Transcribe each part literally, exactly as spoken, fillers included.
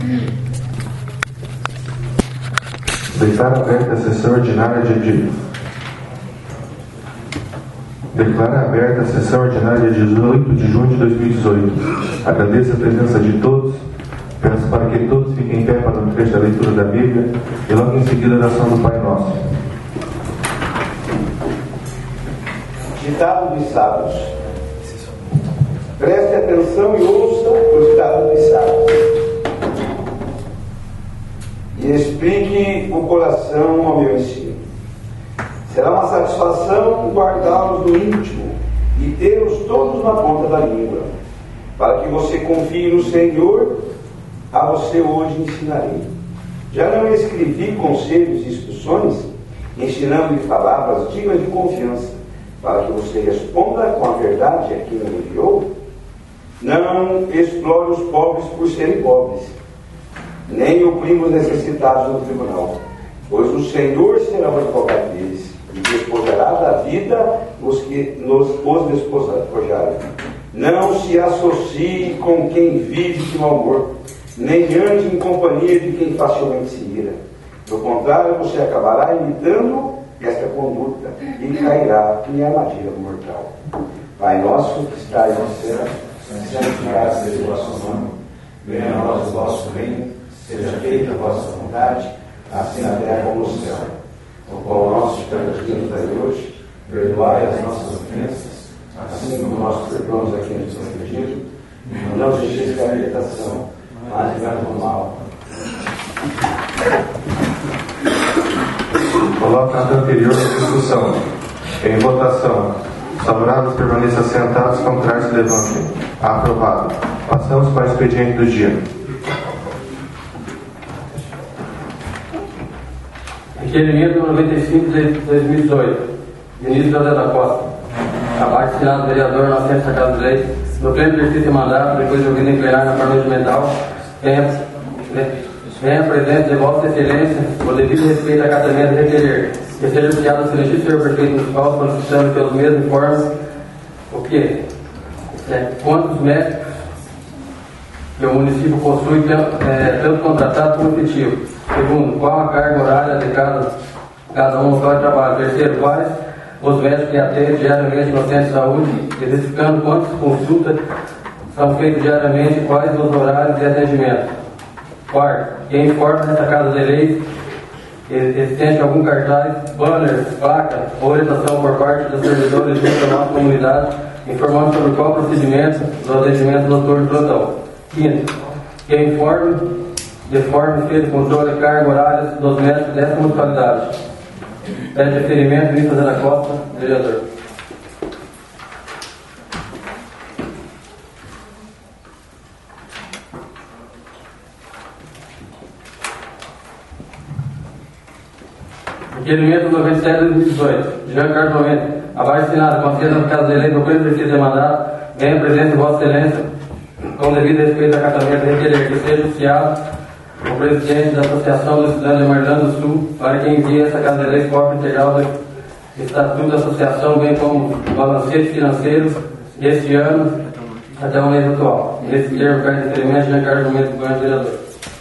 Declara aberta a sessão ordinária de, de Declara aberta a sessão ordinária de dezoito de junho de dois mil e dezoito. Agradeço a presença de todos. Peço para que todos fiquem em pé para o trecho da leitura da Bíblia e logo em seguida a oração do Pai Nosso. Ditado dos sábios. Preste atenção e ouça o ditado dos sábios. E explique o coração ao meu ensino. Será uma satisfação guardá-los no íntimo e tê-los todos na ponta da língua, para que você confie no Senhor, a você hoje ensinarei. Já não escrevi conselhos e instruções, ensinando-lhe palavras dignas de confiança, para que você responda com a verdade a quem me enviou? Não explore os pobres por serem pobres, nem oprima os necessitados no tribunal, pois o Senhor será o advogado deles, e despojará da vida os que nos os despojarem. Não se associe com quem vive de mau humor, nem ande em companhia de quem facilmente se ira. Do contrário, você acabará imitando esta conduta e cairá em armadilha mortal. Pai nosso que estais no céu, santificado seja o vosso nome, venha a nós o vosso reino, seja feita a vossa vontade, assim na terra como no céu. O pão nosso de cada dia nos dai hoje, perdoai as nossas ofensas, assim como nós perdoamos a quem nos tem ofendido, não nos deixeis cair em tentação, mas livrai-nos do mal. Coloca a anterior discussão. Em votação. Favoráveis permaneçam sentados, contrários se levantem. Aprovado. Passamos para o expediente do dia. Requerimento noventa e cinco de dois mil e dezoito. Ministro José da Costa. Abaixo assinado vereador Inocêncio Sacado de Lei. No pleno exercício de mandato, depois de ouvido em plenário na forma regimental, venha, venha presente de Vossa Excelência, o devido respeito a acatamento de requerer, que seja enviado ao excelentíssimo senhor prefeito municipal, solicitando pelos mesmos informes o que? É, quantos médicos que o município possui, é, tanto contratado como efetivo. Segundo, qual a carga horária de cada, cada um local de trabalho. Terceiro, quais os médicos que atendem diariamente no centro de saúde, identificando quantas consultas são feitas diariamente e quais os horários de atendimento. Quarto, quem informa nessa casa de leis existente algum cartaz, banner, placa ou orientação por parte dos servidores da nossa comunidade informando sobre qual procedimento do atendimento do doutor de plantão. Quinto, quem informe de forma feita controle de carga horária dos médicos dessa municipalidade. Pede referimento, ministro José da Costa, vereador. Requerimento noventa e sete de dois mil e dezoito. Jean Carlos Momento. Abaixo assinado, concedendo no caso de lei do pleno exercício de mandato, venha presente de Vossa Excelência, com devido respeito ao acatamento, requerer que seja oficiado o presidente da Associação dos Estudantes de Marlã do Sul, para que envie essa casa de lei cópia integral do Estatuto da Associação, bem como balancetes financeiros deste ano até o mês atual. Nesse termo, para requerimento, Jean Carlos Momento, governo vereador.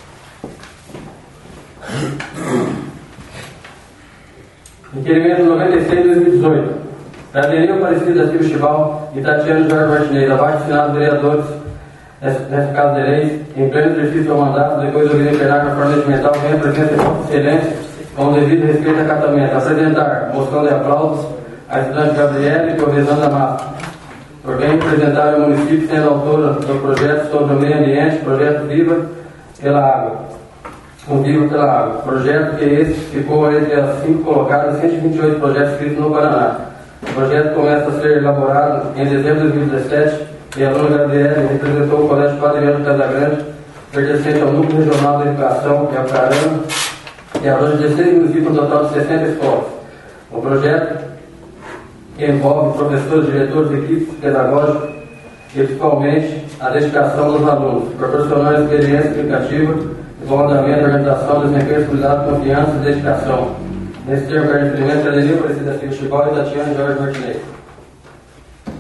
Requerimento noventa e seis de dois mil e dezoito. Aderir Aparecido da Silva Chival e Tatiana Jorge Martinez, abaixo assinado vereadores nessa casa de lei, em pleno exercício do mandato, depois do ouvido em plenário na forma regimental, venha a presença de Vossa Excelência, com o devido respeito a acatamento, apresentar moção de aplausos à estudante Gabriela e Provisão da Mata, por bem apresentar ao município, sendo autora do projeto sobre o meio ambiente, projeto Viva pela Água. Com Viva pela Água. Projeto que esse ficou entre as cinco colocadas cento e vinte e oito projetos escritos no Paraná. O projeto começa a ser elaborado em dezembro de dois mil e dezessete e a dona Gabriela representou o Colégio Padre Leandro Casagrande, pertencente ao Núcleo Regional de Educação, que é o Caramba, que abrange dezesseis municípios, no total de sessenta escolas. O projeto que envolve professores, diretores, equipes pedagógicas e principalmente a dedicação dos alunos, proporcionando experiência educativa, desenvolvimento, organização, desempenho, cuidado, confiança e dedicação. Nesse termo, para referimento, Adelir Aparecido da Silva Chival e Tatiana Jorge Martinez.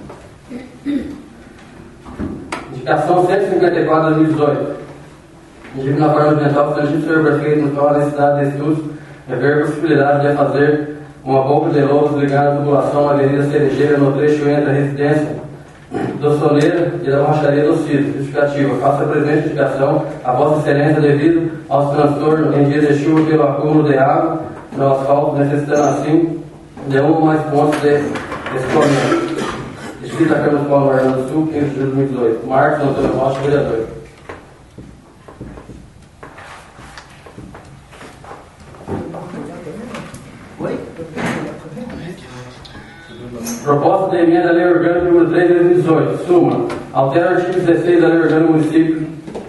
Indicação cento e cinquenta e quatro de dois mil e dezoito. Indico na forma ambiental que o Sr. Senhor Prefeito nos fala a necessidade de estudos e ver a possibilidade de fazer uma bomba de lobos ligando a população à Avenida Cerejeira no trecho entre a residência do Soleira e da Borracharia do Cito. Justificativa. Faça a presente indicação a Vossa Excelência devido aos transtornos em dias de chuva pelo acúmulo de água no asfalto, necessitando assim de um ou mais pontos de escoamento. Escrita a Câmara Municipal do Rio Grande do Sul, quinze de julho de dois mil e dezoito. Marcos Antônio Rocha, vereador. Proposta de emenda à Lei Orgânica número três de dois mil e dezoito. Suma. Altera o artigo dezesseis da Lei Orgânica do Município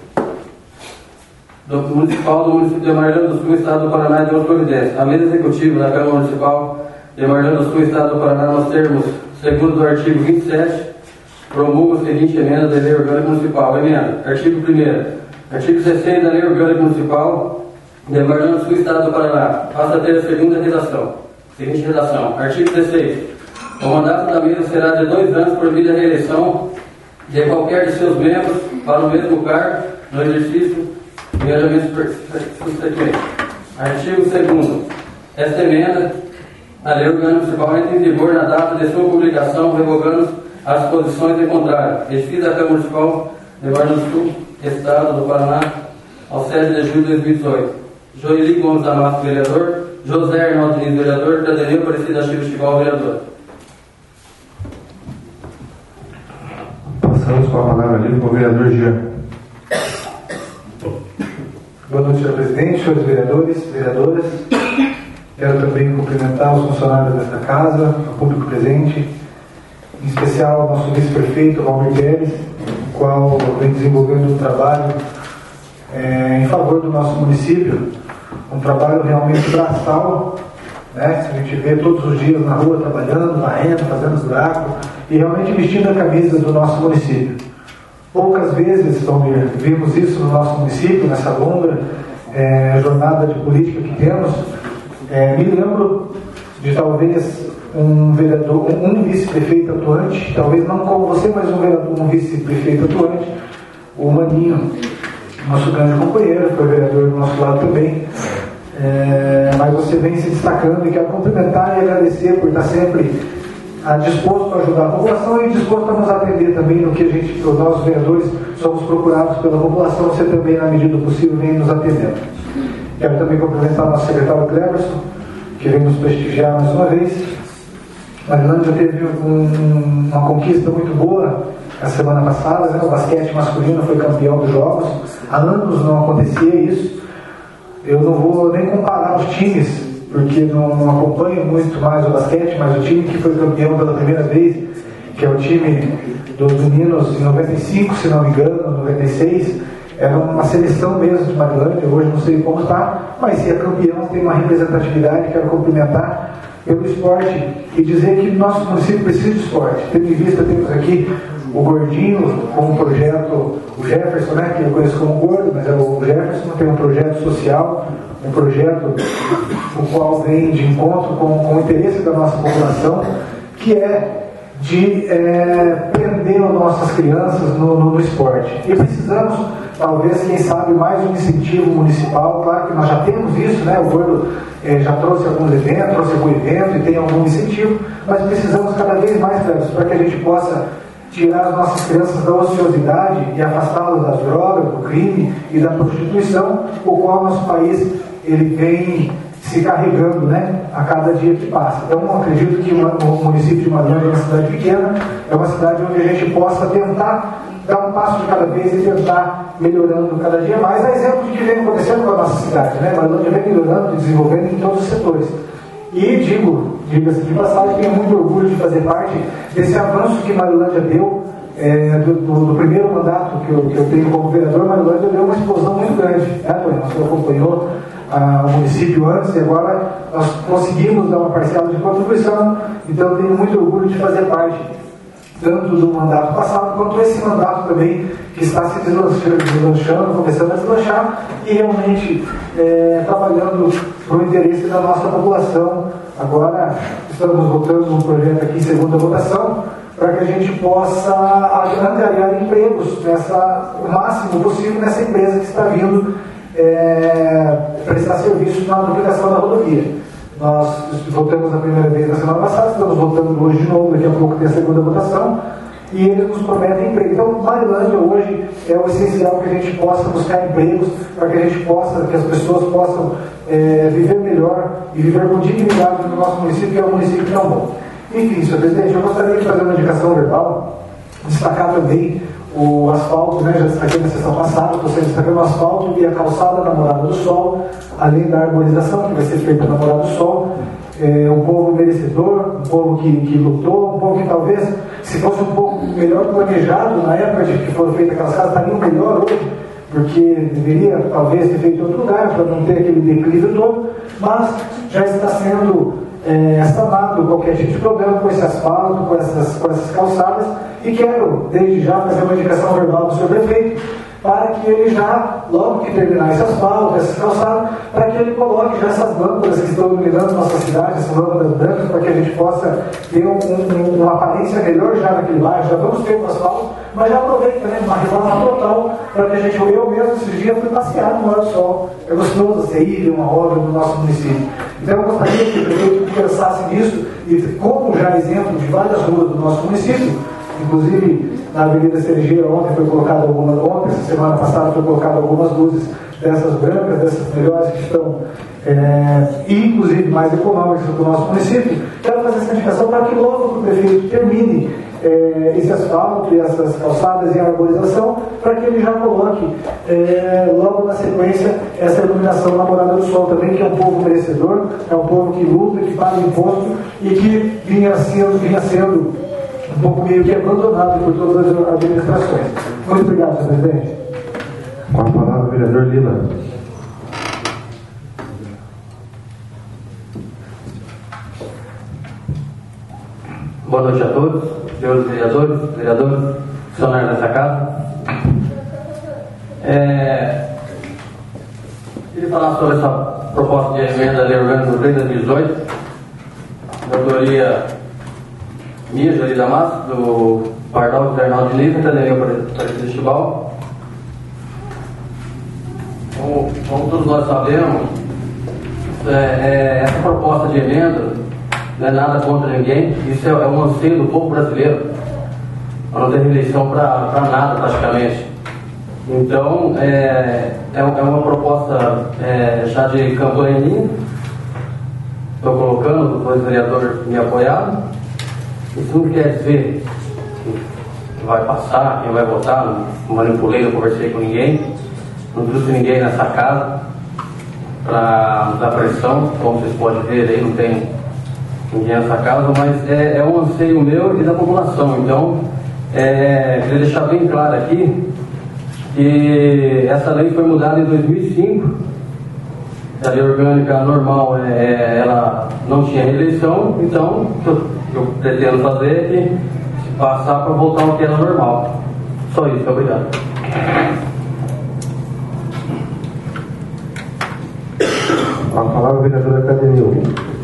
do Municipal do Município de Marilhão do Sul, Estado do Paraná, de uma providência. A mesa executiva da Câmara Municipal de Marilhão do Sul, Estado do Paraná, nos termos segundo do artigo vinte e sete, promulga a seguinte emenda da Lei Orgânica Municipal. Emenda. Artigo primeiro. Artigo dezesseis da Lei Orgânica Municipal de Marilhão do Sul, Estado do Paraná. Passa a ter a segunda redação. Seguinte redação. Artigo dezesseis. O mandato da mesa será de dois anos, proibida a reeleição de qualquer de seus membros para o mesmo cargo no exercício de engajamento subsequente. Artigo segundo. Esta emenda, a Lei Orgânica Municipal, entra em vigor na data de sua publicação, revogando as disposições em contrário. Edifício da Câmara Municipal de Marilhão do Sul, Estado do Paraná, ao sete de julho de dois mil e dezoito. Joeli Gomes Amato, vereador. José Arnaldo Diniz, vereador. Cadenil Aparecida Chico Estival, vereador. Passamos com a palavra ali para o vereador Jean. Boa noite, senhor presidente, senhores vereadores, vereadoras. Quero também cumprimentar os funcionários desta casa, o público presente, em especial o nosso vice-prefeito, Valmir Pérez, o qual vem desenvolvendo um trabalho é, em favor do nosso município, um trabalho realmente braçal, né? A gente vê todos os dias na rua trabalhando, varrendo, fazendo os buracos e realmente vestindo a camisa do nosso município. Poucas vezes, Valmir, vimos isso no nosso município, nessa longa é, jornada de política que temos. É, me lembro de talvez um vereador, um, um vice-prefeito atuante, talvez não como você, mas um, vereador, um vice-prefeito atuante, o Maninho, nosso grande companheiro, foi vereador do nosso lado também. É, mas você vem se destacando e quero cumprimentar e agradecer por estar sempre ah, disposto a ajudar a população e disposto a nos atender também no que a gente, os nossos vereadores, somos procurados pela população, você também, na medida do possível, vem nos atendendo. Quero também cumprimentar o nosso secretário Cleverson, que vem nos prestigiar mais uma vez. Marilândia teve um, uma conquista muito boa a semana passada, né? O basquete masculino foi campeão dos jogos. Há anos não acontecia isso. Eu não vou nem comparar os times, porque não, não acompanho muito mais o basquete, mas o time que foi campeão pela primeira vez, que é o time dos meninos em noventa e cinco, se não me engano, noventa e seis, era uma seleção mesmo de Marilândia, hoje não sei como está, mas se é campeão tem uma representatividade. Quero cumprimentar pelo esporte e dizer que nosso município precisa de esporte. Tendo em vista, temos aqui o Gordinho com um projeto, o Jefferson, né, que eu conheço como Gordo, mas é o Jefferson, tem um projeto social, um projeto o qual vem de encontro com, com o interesse da nossa população, que é de é, prender as nossas crianças no, no, no esporte. E precisamos, talvez, quem sabe, mais um incentivo municipal. Claro que nós já temos isso, né? O Gordo é, já trouxe alguns eventos, trouxe algum evento e tem algum incentivo, mas precisamos cada vez mais, para que a gente possa tirar as nossas crianças da ociosidade e afastá-las das drogas, do crime e da prostituição, o qual nosso país ele vem se carregando, né, a cada dia que passa. Então, eu acredito que uma, o município de Marilândia é uma cidade pequena, é uma cidade onde a gente possa tentar dar um passo de cada vez e tentar melhorando cada dia mais, a exemplo de que vem acontecendo com a nossa cidade, né? Marilândia vem melhorando e desenvolvendo em todos os setores. E digo, diga-se de passagem, tenho muito orgulho de fazer parte desse avanço que Marilândia deu, é, do, do, do primeiro mandato que eu, que eu tenho como vereador. Marilândia deu uma explosão muito grande, né, Antônio? Você acompanhou ah, o município antes e agora nós conseguimos dar uma parcela de contribuição, então eu tenho muito orgulho de fazer parte tanto do mandato passado quanto esse mandato também que está se deslanchando, começando a deslanchar e realmente é, trabalhando para o interesse da nossa população. Agora estamos votando um projeto aqui em segunda votação para que a gente possa angariar empregos nessa, o máximo possível nessa empresa que está vindo é, prestar serviço na duplicação da rodovia. Nós votamos a primeira vez na semana passada, estamos votando hoje de novo, daqui a pouco tem a segunda votação, e eles nos prometem emprego. Então, Marilândia hoje é o essencial que a gente possa buscar empregos, para que a gente possa, que as pessoas possam é, viver melhor e viver com dignidade no nosso município, que é um município tão bom. Enfim, senhor presidente, eu gostaria de fazer uma indicação verbal, destacar também o asfalto, né, já destaquei na sessão passada, estou sempre destacando o asfalto e a calçada da Morada do Sol, além da arborização que vai ser feita na Morada do Sol. É, um povo merecedor, um povo que, que lutou, um povo que talvez, se fosse um pouco melhor planejado na época de que foram feitas aquelas casas, estaria melhor hoje, porque deveria talvez ter feito em outro lugar para não ter aquele declive todo, mas já está sendo É, sanado qualquer tipo de problema com esse asfalto, com essas, com essas calçadas, e quero desde já fazer uma indicação verbal do senhor prefeito para que ele já, logo que terminar esse asfalto, essas calçadas, para que ele coloque já essas lâmpadas que estão iluminando nossa cidade, essas lâmpadas brancas, para que a gente possa ter um, um, uma aparência melhor já naquele bairro. Já vamos ter um asfalto, mas já aproveita, né, uma reforma total, para que a gente, eu mesmo esses dias fui passear no Morada do Sol. É gostoso você ir uma obra no nosso município. Então eu gostaria que o prefeito pensasse nisso, e como já exemplo de várias ruas do nosso município, inclusive na Avenida Cerejeira ontem foi colocado algumas, ontem, essa semana passada foi colocado algumas luzes dessas brancas, dessas melhores que estão é, inclusive mais econômicas do nosso município. Quero fazer essa indicação para que logo o prefeito termine é, esse asfalto e essas calçadas e a arborização, para que ele já coloque é, logo na sequência essa iluminação na Morada do Sol também, que é um povo merecedor, é um povo que luta, que paga imposto e que vinha sendo, vinha sendo um pouco meio que abandonado por todas as administrações. Muito obrigado, senhor presidente. Com a palavra, o vereador Lila. Boa noite a todos, senhores vereadores, vereadores, funcionários dessa casa. É, queria falar sobre essa proposta de emenda da Lei Orgânica do três de dois mil e dezoito, da autoria minha, Jari Damasco, do Pardal José Arnaldo de Livre, Academia Aparecida de Chibal. Como, como todos nós sabemos, é, é, essa proposta de emenda não é nada contra ninguém, isso é, é um anseio do povo brasileiro, para não ter reeleição para nada praticamente. Então, é, é, é uma proposta é, já de campanha minha, estou colocando, os dois vereadores me apoiaram. Isso não quer dizer que vai passar, quem vai votar, não manipulei, não conversei com ninguém, não trouxe ninguém nessa casa para dar pressão, como vocês podem ver aí, não tem ninguém nessa casa, mas é, é um anseio meu e da população. Então, é, queria deixar bem claro aqui que essa lei foi mudada em dois mil e cinco, a lei orgânica normal, é, ela não tinha reeleição, então o que eu, eu pretendo fazer é que se passar para voltar ao que era normal. Só isso, obrigado. Com a palavra, o vereador Academia.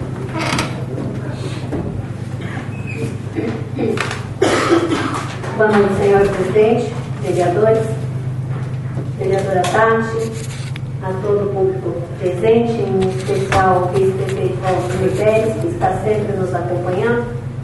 Boa noite, senhor presidente, vereadores, vereadora Tati, a todo o público presente, em especial o vice-prefeito Valdir Pérez, que está sempre nos acompanhando.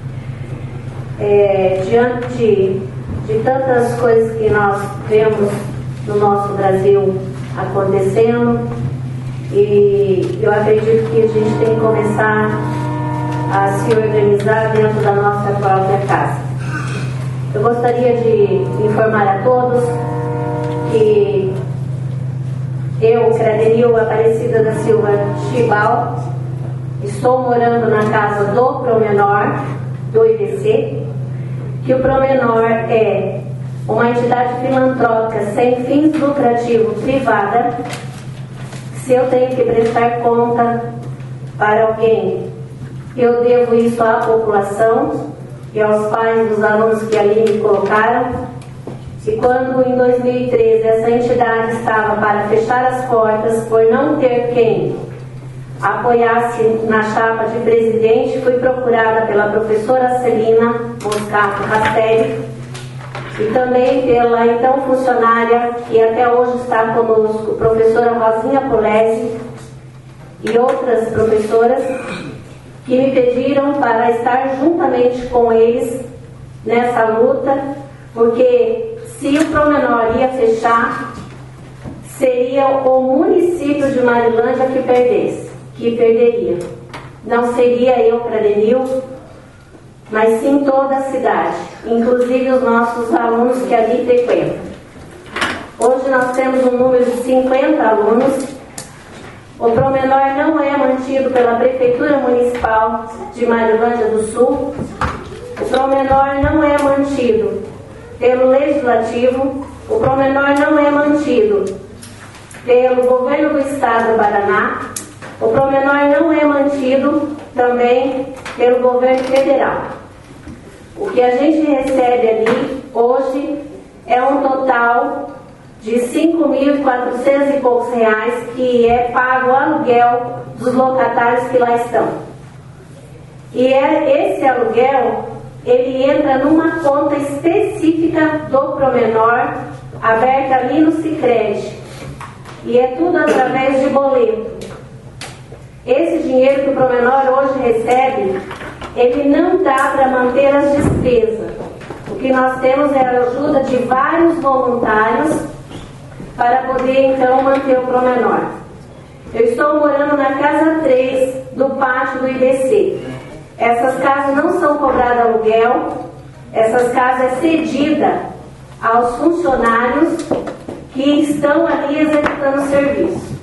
É, diante de, de tantas coisas que nós vemos no nosso Brasil acontecendo, e eu acredito que a gente tem que começar a se organizar dentro da nossa própria casa. Eu gostaria de informar a todos que eu, Cradenil Aparecida da Silva Chibal, estou morando na casa do Promenor, do I B C, que o Promenor é uma entidade filantrópica sem fins lucrativos privada. Se eu tenho que prestar conta para alguém, eu devo isso à população e aos pais dos alunos que ali me colocaram. E quando em dois mil e treze essa entidade estava para fechar as portas por não ter quem apoiasse na chapa de presidente, fui procurada pela professora Celina Moscato Rastelli, e também pela então funcionária que até hoje está conosco, professora Rosinha Polesi, e outras professoras que me pediram para estar juntamente com eles nessa luta, porque se o Promenor ia fechar, seria o município de Marilândia que perdesse, que perderia. Não seria eu, Pradenil, mas sim toda a cidade, inclusive os nossos alunos que ali frequentam. Hoje nós temos um número de cinquenta alunos. O Promenor não é mantido pela Prefeitura Municipal de Marilândia do Sul. O Promenor não é mantido pelo Legislativo. O Promenor não é mantido pelo Governo do Estado do Paraná. O Promenor não é mantido também pelo Governo Federal. O que a gente recebe ali hoje é um total de cinco mil e quatrocentos e poucos reais, que é pago o aluguel dos locatários que lá estão. E é, esse aluguel, ele entra numa conta específica do Promenor, aberta ali no Sicredi. E é tudo através de boleto. Esse dinheiro que o Promenor hoje recebe, ele não dá para manter as despesas. O que nós temos é a ajuda de vários voluntários para poder então manter o Promenor. Eu estou morando na casa três do pátio do I B C. Essas casas não são cobradas aluguel, essas casas é cedida aos funcionários que estão ali executando o serviço.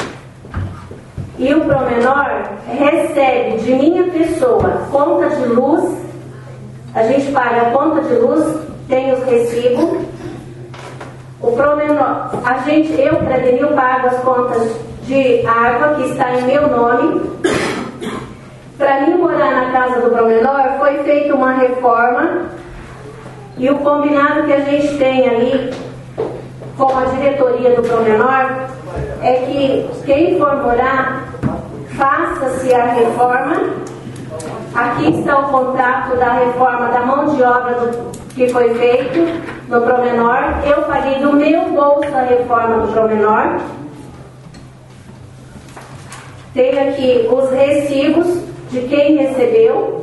E o Promenor recebe de minha pessoa conta de luz, a gente paga a conta de luz, tem os recibos. O Promenor, a gente, eu, Pradenil, pago as contas de água que está em meu nome. Para mim morar na casa do Promenor foi feita uma reforma, e o combinado que a gente tem ali com a diretoria do Promenor é que quem for morar, faça-se a reforma. Aqui está o contrato da reforma da mão de obra do, que foi feito no Promenor. Eu paguei do meu bolso a reforma do Promenor. Tem aqui os recibos de quem recebeu.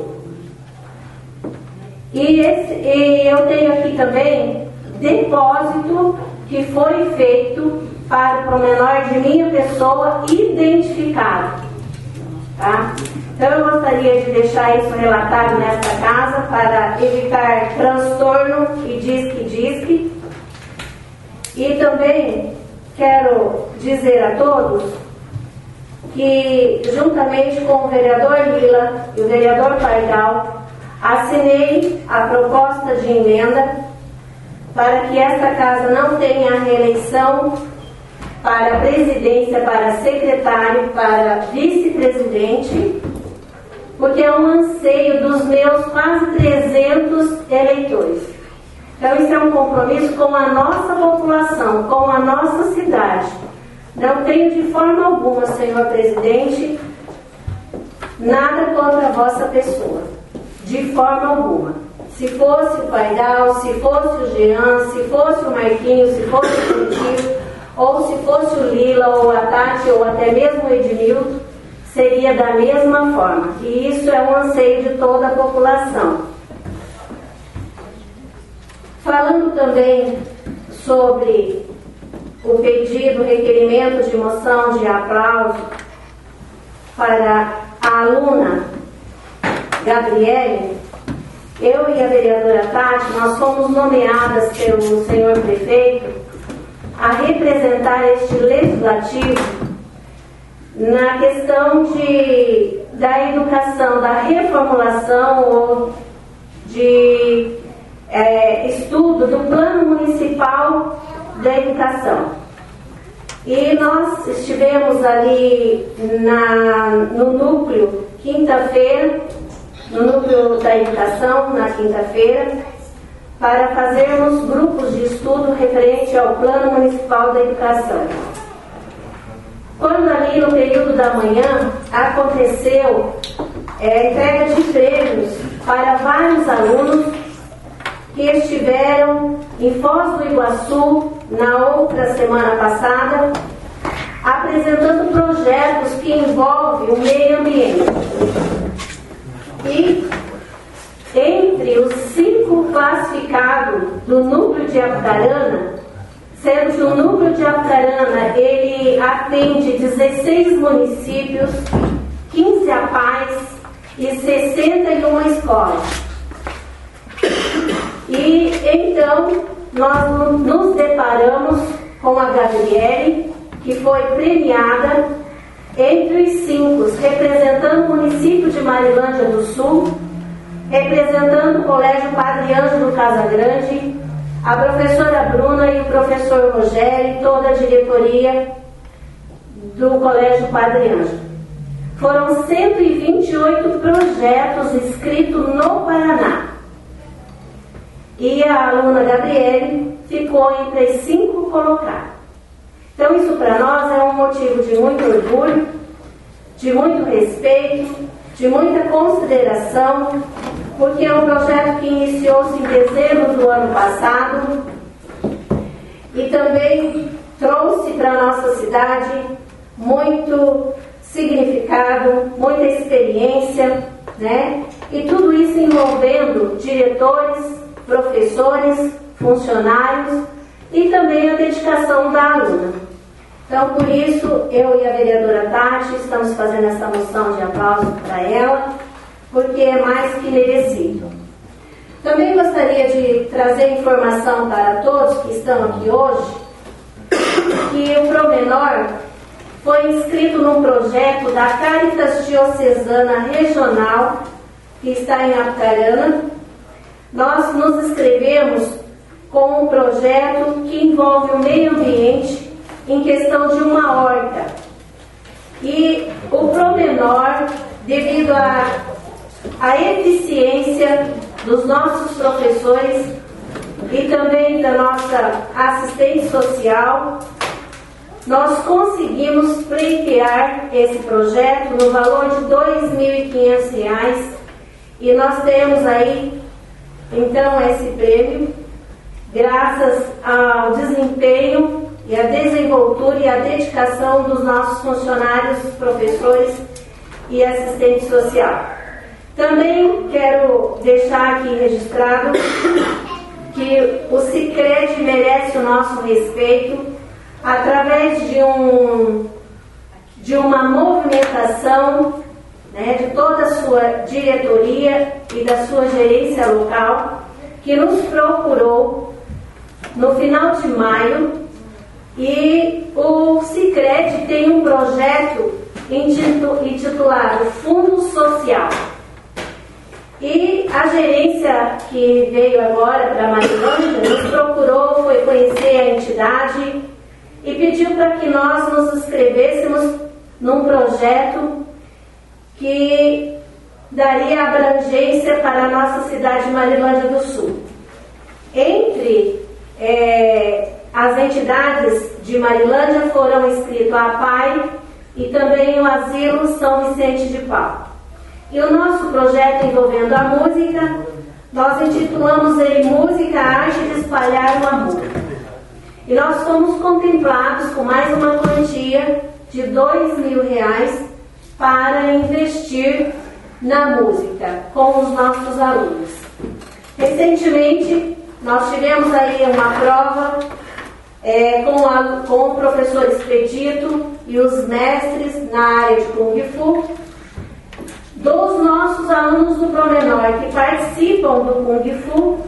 E, esse, e eu tenho aqui também depósito que foi feito para o Promenor de minha pessoa identificado. Tá? Então eu gostaria de deixar isso relatado nesta casa para evitar transtorno e disque-disque. E também quero dizer a todos que, juntamente com o vereador Lila e o vereador Pardal, assinei a proposta de emenda para que esta casa não tenha reeleição para presidência, para secretário, para vice-presidente, porque é um anseio dos meus quase trezentos eleitores. Então isso é um compromisso com a nossa população, com a nossa cidade. Não tenho de forma alguma, senhor presidente, nada contra a vossa pessoa, de forma alguma. Se fosse o Pardal, se fosse o Jean, se fosse o Marquinhos, se fosse o Curitiba, ou se fosse o Lila, ou a Tati, ou até mesmo o Edmilton, seria da mesma forma. E isso é um anseio de toda a população. Falando também sobre o pedido, o requerimento de moção de aplauso para a aluna Gabriele, eu e a vereadora Tati, nós fomos nomeadas pelo senhor prefeito a representar este legislativo na questão de, da educação, da reformulação ou de é, estudo do Plano Municipal da Educação. E nós estivemos ali na, no núcleo quinta-feira, no núcleo da educação, na quinta-feira, para fazermos grupos de estudo referente ao Plano Municipal da Educação. Quando ali no período da manhã aconteceu é, a entrega de prêmios para vários alunos que estiveram em Foz do Iguaçu na outra semana passada, apresentando projetos que envolvem o meio ambiente. E entre os cinco classificados do núcleo de Apucarana, sendo que o núcleo de Apucarana ele atende dezesseis municípios, quinze A P A Es e sessenta e uma escolas. E então nós nos deparamos com a Gabriele, que foi premiada entre os cinco, representando o município de Marilândia do Sul, representando o Colégio Padre Ângelo Casagrande, a professora Bruna e o professor Rogério e toda a diretoria do Colégio Padre Ângelo. Foram cento e vinte e oito projetos inscritos no Paraná. E a aluna Gabriele ficou entre as cinco colocadas. Então isso para nós é um motivo de muito orgulho, de muito respeito, de muita consideração, porque é um projeto que iniciou-se em dezembro do ano passado e também trouxe para a nossa cidade muito significado, muita experiência, né? E tudo isso envolvendo diretores, professores, funcionários e também a dedicação da aluna. Então, por isso, eu e a vereadora Tati estamos fazendo essa moção de aplauso para ela, porque é mais que merecido. Também gostaria de trazer informação para todos que estão aqui hoje, que o Promenor foi inscrito num projeto da Caritas Diocesana Regional, que está em Apucarana. Nós nos inscrevemos com um projeto que envolve o meio ambiente em questão de uma horta. E o Promenor, devido à a, eficiência dos nossos professores e também da nossa assistente social, nós conseguimos pleitear esse projeto no valor de dois mil e quinhentos reais e nós temos aí então esse prêmio graças ao desempenho e à desenvoltura e à dedicação dos nossos funcionários, professores e assistente social. Também quero deixar aqui registrado que o Sicredi merece o nosso respeito através de, um, de uma movimentação, né, de toda a sua diretoria e da sua gerência local, que nos procurou no final de maio, e o Sicredi tem um projeto intitulado Fundo Social. E a gerência que veio agora para Marilândia nos procurou, foi conhecer a entidade e pediu para que nós nos inscrevêssemos num projeto que daria abrangência para a nossa cidade de Marilândia do Sul. Entre é, as entidades de Marilândia foram inscritos a APAI e também o Asilo São Vicente de Paulo. E o nosso projeto envolvendo a música, nós intitulamos ele Música, Arte de Espalhar o Amor. E nós fomos contemplados com mais uma quantia de dois mil reais para investir na música com os nossos alunos. Recentemente, nós tivemos aí uma prova é, com, a, com o professor Expedito e os mestres na área de Kung Fu, dos nossos alunos do Promenor que participam do Kung Fu.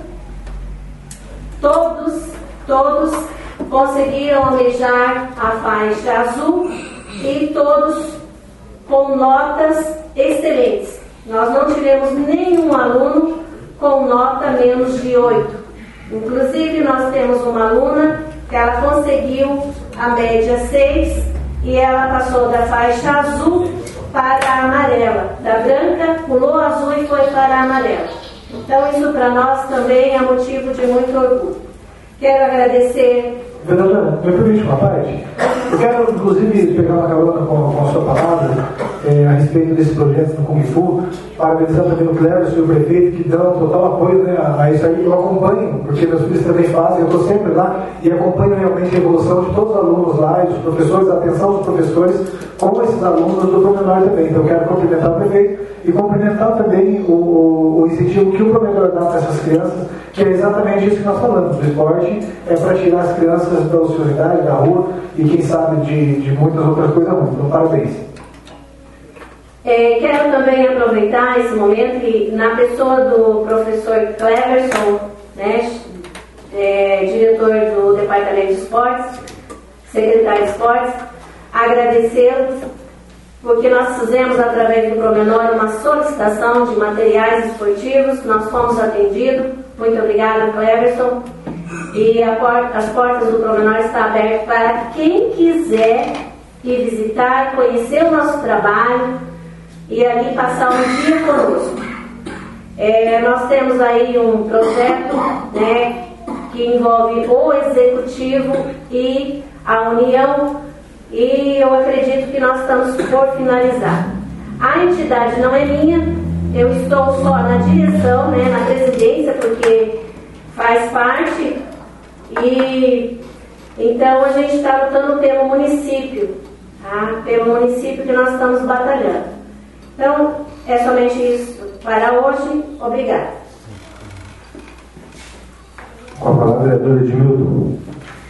Todos, todos conseguiram almejar a faixa azul e todos com notas excelentes. Nós não tivemos nenhum aluno com nota menos de oito. Inclusive, nós temos uma aluna que ela conseguiu a média seis e ela passou da faixa azul para a amarela. Da branca, pulou azul e foi para a amarela. Então, isso para nós também é motivo de muito orgulho. Quero agradecer. Vereadora, me permite uma parte? Eu quero, inclusive, pegar uma carona com, com a sua palavra. é, a respeito desse projeto do Kung Fu, parabenizando também o Cleverson e o prefeito, que dão total apoio, né, a, a isso aí. Eu acompanho, porque meus filhos também fazem, eu estou sempre lá e acompanho realmente a evolução de todos os alunos lá e dos professores, a atenção dos professores com esses alunos do Promenor também. Então eu quero cumprimentar o prefeito e cumprimentar também o, o, o incentivo que o Promenor dá para essas crianças, que é exatamente isso que nós falamos. O esporte é para tirar as crianças da ociosidade, da rua e quem sabe de, de muitas outras coisas muito. Então parabéns. É, quero também aproveitar esse momento e, na pessoa do professor Cleverson, né, é, diretor do Departamento de Esportes, secretário de Esportes, agradecê-los, porque nós fizemos, através do Promenor, uma solicitação de materiais esportivos, nós fomos atendidos. Muito obrigada, Cleverson. E a porta, as portas do Promenor estão abertas para quem quiser ir visitar, conhecer o nosso trabalho e ali passar um dia conosco. É, nós temos aí um projeto, né, que envolve o Executivo e a União, e eu acredito que nós estamos por finalizar. A entidade não é minha, eu estou só na direção, né, na presidência, porque faz parte, e então a gente está lutando pelo município, tá? Pelo município que nós estamos batalhando. Então, é somente isso para hoje. Obrigada. Com a palavra, vereador Edmilton.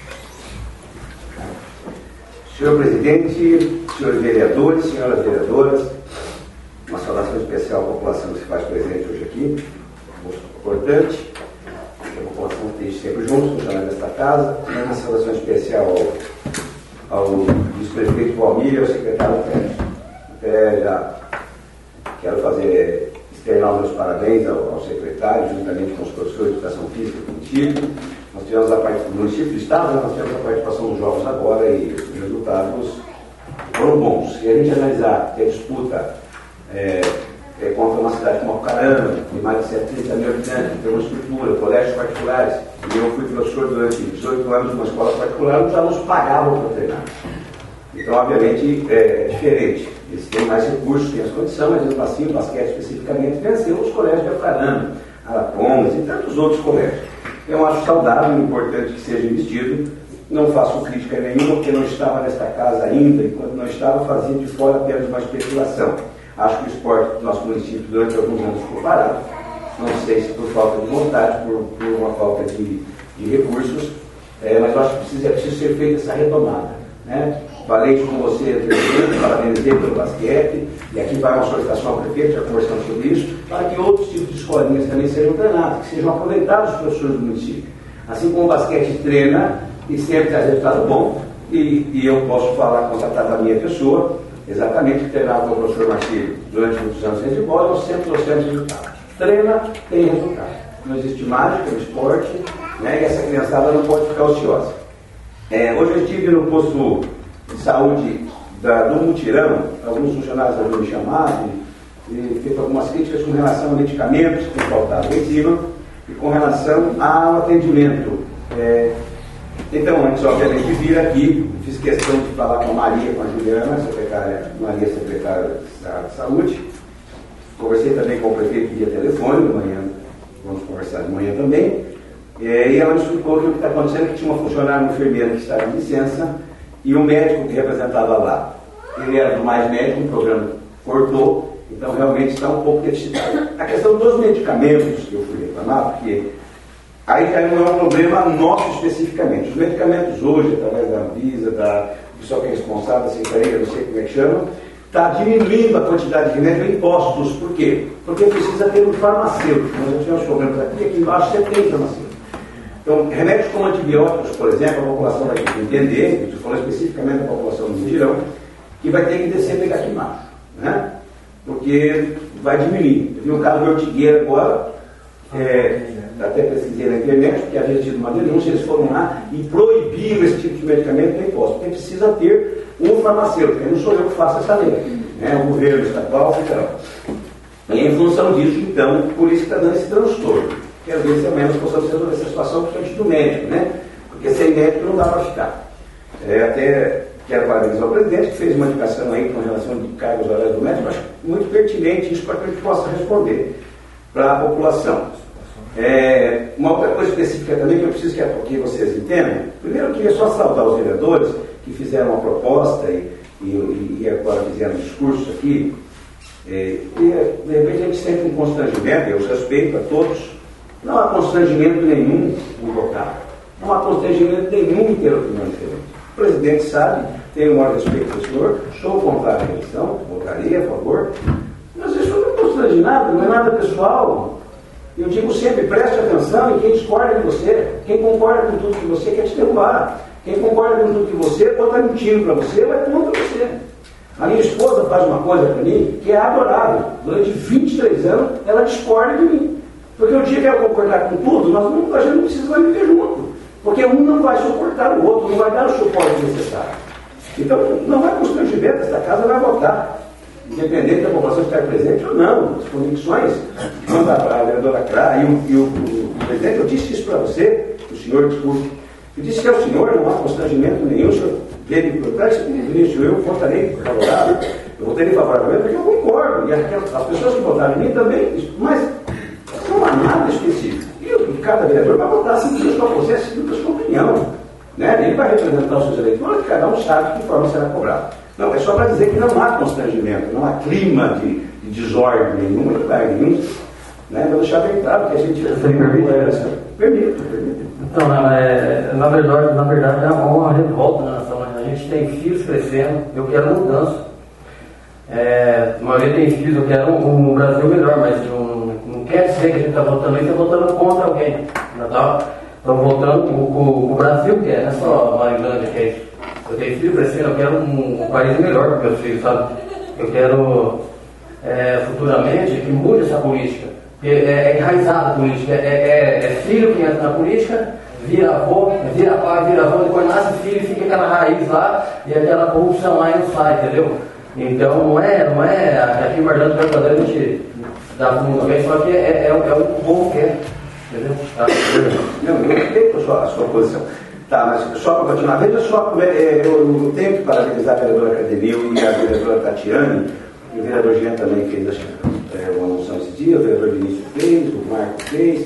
Senhor presidente, senhores vereadores, senhoras vereadoras, uma saudação especial à população que se faz presente hoje aqui, muito importante, que a população esteja sempre junto, funcionando desta casa. Uma saudação especial ao, ao vice-prefeito Valmir e ao secretário Pérez. Até já quero fazer, externar os meus parabéns ao, ao secretário, juntamente com os professores de educação física contigo. Nós tivemos a parte do município do estado, nós tivemos a participação dos jogos agora e os resultados foram bons. E a gente analisar que a disputa é, é contra uma cidade como Apucarana, de mais de setenta mil habitantes, tem uma estrutura, colégios particulares, e eu fui professor durante dezoito anos numa escola particular, os alunos pagavam para treinar. Então, obviamente, é diferente. Eles têm mais recursos, têm as condições, mas mesmo assim, o basquete especificamente venceu os colégios de Apucarana, Arapongas e tantos outros colégios. Eu acho saudável e importante que seja investido. Não faço crítica nenhuma, porque não estava nesta casa ainda, e quando não estava, fazia de fora apenas uma especulação. Acho que o esporte do nosso município durante alguns anos ficou parado. Não sei se por falta de vontade, por, por uma falta de, de recursos, é, mas eu acho que precisa, é preciso ser feita essa retomada, né? Falei com você, parabenizei pelo basquete, e aqui vai uma solicitação ao prefeito, já conversamos sobre isso, para que outros tipos de escolinhas também sejam treinados, que sejam aproveitados os professores do município. Assim como o basquete treina e sempre traz resultado bom, e, e eu posso falar, contatar da minha pessoa, exatamente que treinava com o professor Marcílio durante muitos anos de bola, nós sempre trouxemos resultados. Treina, tem resultado. Não existe mágica no esporte, né, e essa criançada não pode ficar ociosa. É, hoje eu estive no posto de saúde da, do Mutirão, alguns funcionários haviam me chamado e, e feito algumas críticas com relação a medicamentos que faltavam em cima e com relação ao atendimento. É, então, antes, obviamente, de vir aqui, fiz questão de falar com a Maria, com a Juliana, secretária, Maria, secretária de Saúde. Conversei também com o prefeito via telefone, de manhã, vamos conversar de manhã também. É, e ela me explicou que o que está acontecendo é que tinha uma funcionária, uma enfermeira que estava em licença, e o médico que representava lá, ele era do Mais Médico, o programa cortou, então realmente está um pouco deficitário. A questão dos medicamentos que eu fui reclamar, porque aí já não é um problema nosso especificamente. Os medicamentos hoje, através da Anvisa, da pessoa que é responsável, da Secretaria, não sei como é que chama, está diminuindo a quantidade de remédios em impostos. Por quê? Porque precisa ter um farmacêutico. Nós já tivemos problemas aqui, aqui embaixo você tem farmacêutico. Então, remédios como antibióticos, por exemplo, a população vai ter que entender, estou falando especificamente da população do Mutirão, que vai ter que descer e pegar aqui embaixo, né? Porque vai diminuir. Eu vi um caso de Ortigueira agora, é, até pesquisei na internet, porque havia tido uma denúncia, eles foram lá e proibiram esse tipo de medicamento no imposto, porque precisa ter um farmacêutico, eu não sou eu que faço essa lei, né? O governo estadual, federal. E em função disso, então, por isso que está dando esse transtorno. Quero ver se ao menos possamos resolver essa situação, principalmente do médico, né? Porque sem médico não dá para ficar. É, até Quero parabenizar o presidente, que fez uma indicação aí com relação de cargos horários do médico, acho muito pertinente isso para que a gente possa responder para a população. É, uma outra coisa específica também que eu preciso que, que vocês entendam. Primeiro eu queria só saudar os vereadores que fizeram uma proposta e, e, e agora fizeram um discurso aqui. É, e de repente a gente sente um constrangimento, eu respeito a todos, não há constrangimento nenhum em votar, não há constrangimento nenhum em ter opinião diferente. O presidente sabe, tenho o maior respeito ao senhor, sou contrário à eleição, votaria a favor, mas isso não é constrangido, não é nada pessoal. Eu digo sempre, preste atenção em quem discorda de você, quem concorda com tudo que você quer te derrubar, quem concorda com tudo que você pode estar mentindo para você ou é contra você. A minha esposa faz uma coisa para mim que é adorável. Durante vinte e três anos, ela discorda de mim. Porque o dia que ela concordar com tudo, nós não, a gente não precisa mais viver junto. Porque um não vai suportar o outro, não vai dar o suporte necessário. Então, não é constrangimento, esta casa vai votar. Independente da população estar presente ou não. As convicções, quando a vereadora Cra e, o, e o, o, o presidente, eu disse isso para você, o senhor, desculpe. Eu disse que ao senhor não há constrangimento nenhum, o senhor veio por trás, ministro, eu votarei favorável, eu votarei favoravelmente porque eu concordo, e aquelas, as pessoas que votaram em mim também, mas não há nada específico. E cada vereador vai votar seguindo a sua consciência, seguindo a sua opinião. Né? Ele vai representar os seus eleitores, e cada um sabe de que forma será cobrado. Não, é só para dizer que não há constrangimento, não há clima de, de desordem nenhum, em lugar nenhum. Né? Vou deixar bem claro que a gente... Você permite? Permito, permito. Então, é, na verdade, na verdade, há uma revolta na nação. A gente tem filhos crescendo, eu quero mudança. É, a maioria tem filhos, eu quero um, um Brasil melhor, mas não, não quer dizer que a gente está votando isso, está votando contra alguém. Estamos votando o, o Brasil quer, não é só a Marilândia que é isso. Eu tenho filhos crescendo, eu quero um, um país melhor para meus filhos, sabe? Eu quero é, futuramente que mude essa política. É, é enraizada a política, é, é, é filho que entra na política, vira avô, vira pai, vira avô, depois nasce filho e fica aquela raiz lá e aquela corrupção lá e não sai, entendeu? Então não é, não é aqui em Marlândia verdadeiro a gente dá fundo bem, só que é, é, é o que o povo quer, entendeu? Tá? Não, eu respeito a sua, a sua posição. Tá, mas só para continuar, veja só, é, eu, eu tenho que parabenizar a vereadora Academil e a vereadora Tatiane, e o vereador Jean também fez acho, é, uma moção esse dia, o vereador Vinícius fez, o Marco fez.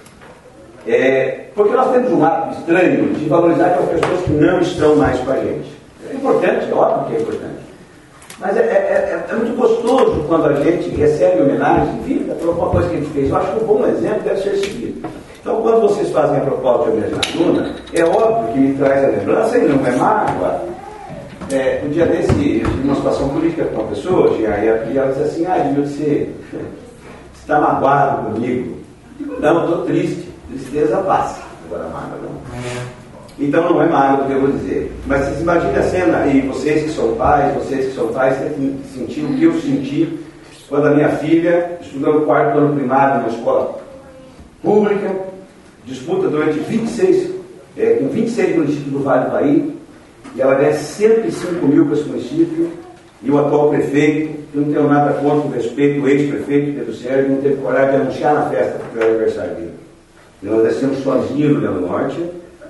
É, porque nós temos um hábito estranho de valorizar aquelas pessoas que não estão mais com a gente. É importante, é óbvio que é importante. Mas é, é, é, é muito gostoso quando a gente recebe homenagem, vida, por alguma coisa que a gente fez. Eu acho que um bom exemplo deve ser seguido. Então, quando vocês fazem a proposta de homenagem à Luna, é óbvio que me traz a lembrança e não é mágoa. É, um dia desse, eu tive uma situação política com uma pessoa, e ela disse assim, ah, Edmilson, você está magoado comigo? Eu digo, não, eu estou triste, tristeza passa, agora mágoa não. Então não é mágoa o que eu vou dizer. Mas vocês imaginem a cena, e vocês que são pais, vocês que são pais, têm que sentir o que eu senti quando a minha filha, estudando o quarto ano primário numa escola pública, disputa durante vinte e seis, é, com vinte e seis municípios do Vale do Paí, e ela ganha cento e cinco mil para esse município, e o atual prefeito, que não tenho nada contra o respeito, o ex-prefeito Pedro Sérgio, não teve coragem de anunciar na festa porque era o aniversário dele. E nós descemos sozinhos no Rio Grande do Norte.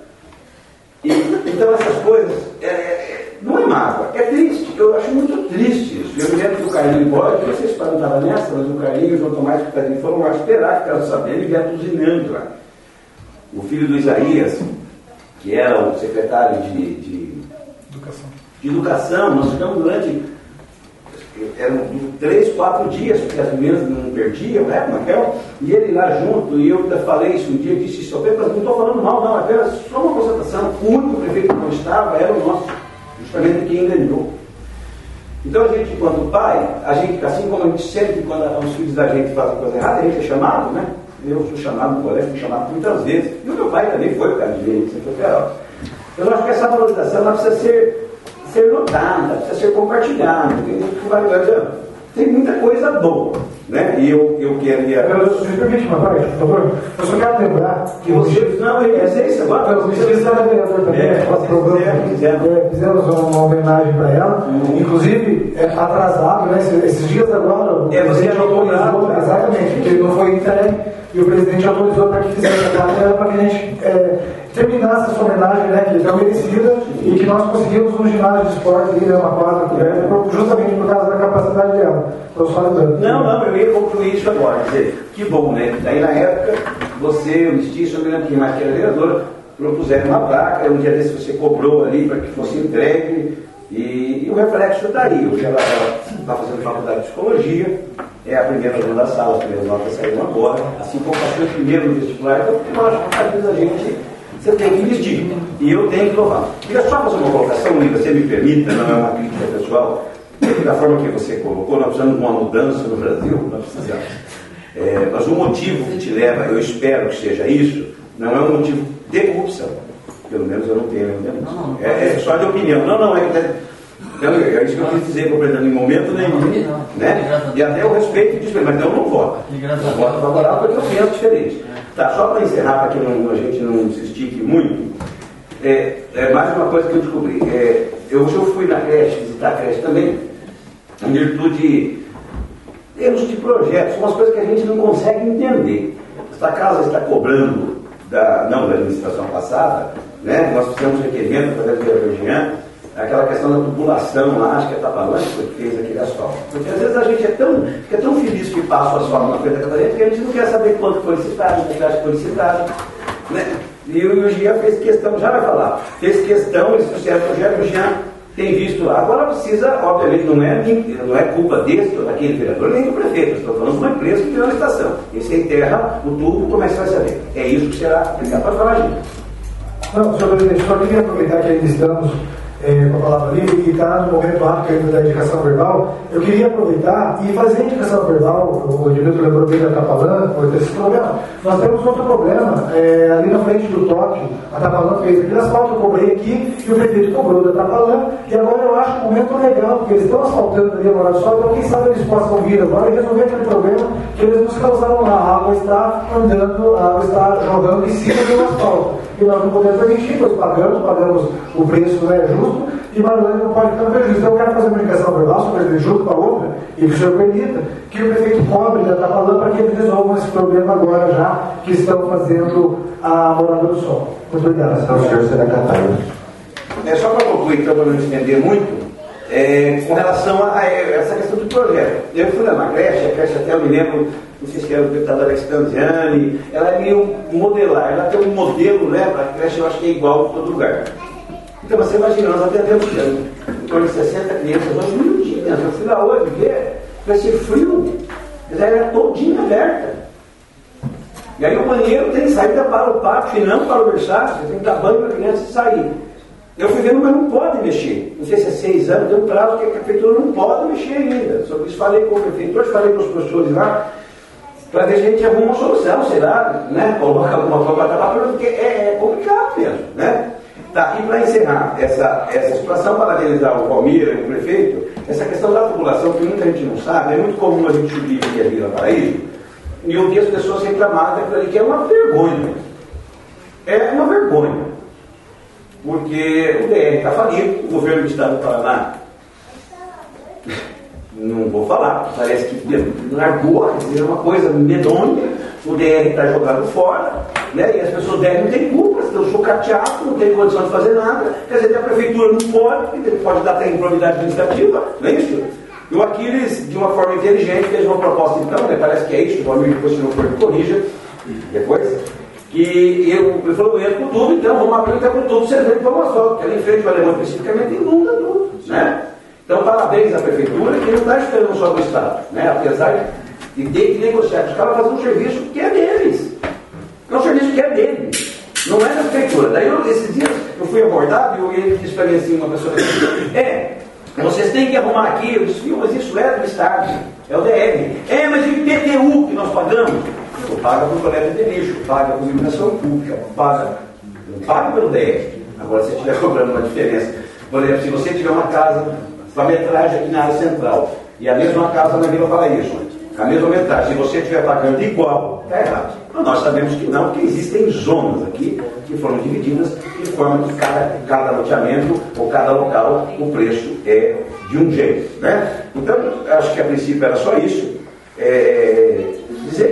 E, então essas coisas, é, é, não é mágoa, é triste, eu acho muito triste isso. Eu me lembro que o Carlinho Bode, vocês podem estar nessa, mas o Carlinho e o João Tomás que ali foram lá esperar, ficaram sabendo e vieram buzinando lá. O filho do Isaías, que era o secretário de, de, Educação. de educação, nós ficamos durante eram três, quatro dias, porque as meninas não perdiam, né, Raquel? E ele lá junto, e eu ainda falei isso um dia, disse isso, mas não estou falando mal, não, apenas só uma constatação. O único prefeito que não estava era o nosso, justamente quem ganhou. Então a gente, enquanto pai, a gente, assim como a gente sempre, quando os filhos da gente fazem coisa errada, a gente é chamado, né? Eu sou chamado no colégio, fui chamado muitas vezes. E o meu pai também foi, o cara de jeito, sempre foi feroz. Eu acho que essa valorização ela precisa ser, ser notada, precisa ser compartilhada. Tem muita coisa boa, né? E eu, eu queria... Eu, me permite uma parte, por favor? Eu só quero lembrar que vocês... Não, eu ia dizer isso agora. Os ministros da vereador também, é, é, fizemos uma homenagem para ela, hum. inclusive é, atrasado, né? Esses dias agora... É, você já autorizou. Exatamente, porque não foi entregue. e o presidente autorizou para que fizesse a carta, para que a gente é, terminasse essa homenagem, né, que é tão merecida, e que nós conseguimos um ginásio de esporte ali, né, uma quadra coberta, justamente por causa da capacidade dela. Estou só lembrando. Não, não, eu ia concluir isso agora. Quer dizer, que bom, né? Daí na época, você, o Estício, eu me lembro que mais que era vereadora, propuseram uma placa, um dia desse você cobrou ali para que fosse entregue, e, e o reflexo está aí. Hoje ela está fazendo faculdade de psicologia, é a primeira aluna da sala, as primeiras notas saíram agora, assim como passou primeiro no vestibular, então eu acho que às vezes a gente, você tem que investir, e eu tenho que louvar. Queria só fazer uma colocação, Lívia, você me permita, não é uma crítica pessoal, da forma que você colocou, nós precisamos de uma mudança no Brasil, nós precisamos. É, mas o motivo que te leva, eu espero que seja isso, não é um motivo de corrupção. Pelo menos eu não tenho, não, é, é só de opinião. Não, não, é, é, então, é isso que eu quis dizer para o presidente, em momento nenhum. Né? E até o respeito disso, mas então eu não voto. Eu voto favorável porque eu penso diferente. Tá, só para encerrar, para que não, a gente não se estique muito, é, é mais uma coisa que eu descobri. É, eu, hoje eu fui na creche, visitar a creche também, em virtude de termos de projetos, umas coisas que a gente não consegue entender. Esta casa está cobrando, da, não da administração passada, né? Nós fizemos um requerimento através do vereador Jean, aquela questão da tubulação lá, acho que é Tapalante que fez aquele asfalto. Porque às vezes a gente é tão, fica tão feliz que passa o asfalto na frente da Catarina, que a gente não quer saber quanto foi licitado, quanto acha que foi licitado, né? E o Jean fez questão, já vai falar, fez questão, esse projeto, o Jean tem visto lá. Agora precisa, obviamente, não é, não é culpa desse ou daquele vereador, nem do prefeito. Estou falando de uma empresa que tem uma estação. E se enterra o tubo, como é que você vai saber? É isso que será aplicado. Pode falar, gente. Não, senhor presidente, só queria aproveitar que ainda estamos é, com a palavra livre e está no momento ápice ainda da indicação verbal. Eu queria aproveitar e fazer a indicação verbal. O Edilson lembrou bem da Tapalã, esse problema. Nós temos outro problema, é, ali na frente do Tóquio, a Tapalã fez aquele asfalto, eu cobrei aqui, e o prefeito cobrou da Tapalã, e agora eu acho um momento legal, porque eles estão asfaltando ali a Morada do Sol, então quem sabe eles possam vir agora e resolver aquele problema que eles nos causaram lá. A água está andando, a água está jogando em cima do asfalto. E nós não podemos permitir, pois pagamos, pagamos o preço, não é justo, e Maranhão não pode ficar no prejuízo. Então eu quero fazer uma indicação verbal, senhor presidente, junto com a outra, e que o senhor permita, que o prefeito cobre da Tapalã para que eles resolvam esse problema agora já que estão fazendo a Morada do Sol. Muito obrigado. Então, o senhor será Catarina. É só para concluir, então, para não estender muito, é, com relação a, a essa questão do projeto. Eu fui lá na creche, a creche até eu me lembro, não sei se era o deputado Alex Tanziani, ela é meio modelar, ela tem um modelo, né, para a creche, eu acho que é igual em todo lugar. Então você imagina, nós atendemos em torno de sessenta crianças, hoje minutinhas, eu fui lá hoje ver, vai ser frio, mas ela era todinha aberta. E aí o banheiro tem saída para o pátio e não para o berçário, você tem que dar banho para a criança sair. Eu fui vendo, mas não pode mexer. Não sei se é seis anos, tem um prazo que a prefeitura não pode mexer ainda. Sobre isso falei com o prefeitor, falei com os professores lá, para ver se a gente arruma uma solução, sei lá, né? Coloca alguma coisa para trabalhar, porque é, é complicado mesmo, né? Tá, e para encerrar essa, essa situação, parabenizar o Palmira e o prefeito, essa questão da população, que muita gente não sabe, é muito comum a gente subir aqui a Vila Paraíso, e ouvir as pessoas reclamarem daquilo ali, que é uma vergonha. É uma vergonha. Porque o D R está falido, o governo do estado do Paraná, não vou falar, parece que largou, quer dizer, uma coisa medonha, o D R está jogado fora, né? E as pessoas D R não têm culpa, estão sucateados, não tem condição de fazer nada, quer dizer, a prefeitura não pode, porque pode dar até improbidade administrativa, não é isso? E o Aquiles, de uma forma inteligente, fez uma proposta, então, né? Parece que é isso, o amigo depois, se não for, corrija, depois. E eu, eu falei, eu entro com tudo, então vamos abrir até com tudo, você vê que vamos asfalto, porque ali em frente do Alemão especificamente inunda tudo, né? Então parabéns à prefeitura, que não está esperando só do Estado, né? Apesar de ter que negociar, os caras fazem um serviço que é deles, é um serviço que é deles, não é da prefeitura. Daí eu, esses dias eu fui abordado e ele disse para mim assim, uma pessoa disse, é, vocês têm que arrumar aqui, eu disse, mas isso é do Estado, é o D R, é, mas e o I P T U que nós pagamos? Eu paga por coleta de lixo, paga por iluminação pública, paga, não paga pelo D R. Agora, se estiver cobrando uma diferença, por exemplo, se você tiver uma casa com a metragem aqui na área central e a mesma casa na Vila Paraíso, a mesma metragem, se você estiver pagando igual, está errado. Mas nós sabemos que não, porque existem zonas aqui que foram divididas de forma que cada, cada loteamento ou cada local o preço é de um jeito, né? Então, acho que a princípio era só isso. É, dizer que,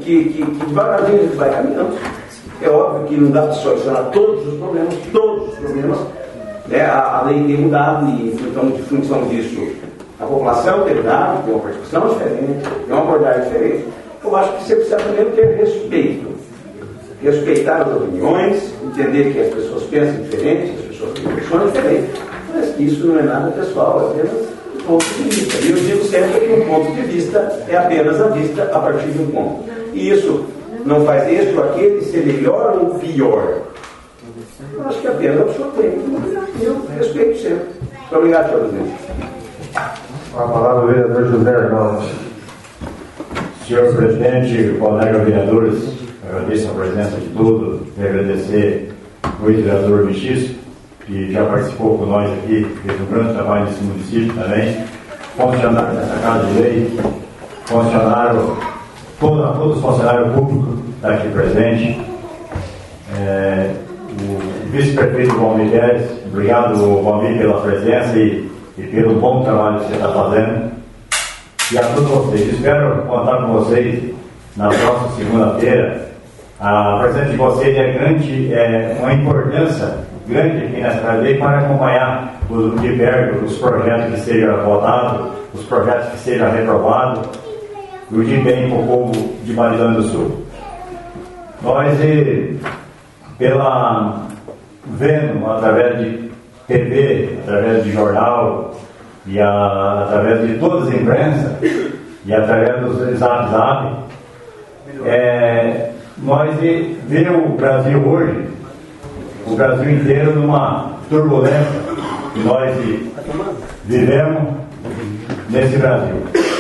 que, que, que devagarzinho a gente vai caminhando. É óbvio que não dá para solucionar todos os problemas, todos os problemas, né? a, a lei tem mudado e, então, de função disso, a população tem mudado, tem uma participação diferente, tem uma abordagem diferente. Eu acho que você precisa também ter respeito. Respeitar as opiniões, entender que as pessoas pensam diferente, as pessoas têm opções diferentes, mas que isso não é nada pessoal, é apenas um ponto de vista. E eu digo sempre que um ponto de vista é apenas a vista a partir de um ponto. E isso não faz este ou aquele ser melhor ou pior. Eu acho que apenas a pessoa tem. Eu respeito sempre. Muito obrigado, senhor presidente. Com a palavra o vereador José Arnaldo. Senhor presidente, colegas vereadores, agradeço a presença de todos e agradecer ao ex-vereador Michis, que já participou com nós aqui, fez um grande trabalho nesse município também, funcionário dessa Casa de Lei, funcionário, todo, todos os funcionários públicos está aqui presente, é, o vice-prefeito Valmir Pérez, obrigado Valmir pela presença e, e pelo bom trabalho que você está fazendo. E a todos vocês, espero contar com vocês na próxima segunda-feira. A presença de vocês é grande, é uma importância grande aqui nessa lei para acompanhar os, de perto os projetos que sejam votados, os projetos que sejam reprovados, e o de bem para o povo de Marilândia do Sul. Nós, pela, vendo através de T V, através de jornal, e a, através de todas as imprensas e através dos Zap Zap, é, nós vemos o Brasil hoje, o Brasil inteiro numa turbulência que nós vivemos nesse Brasil.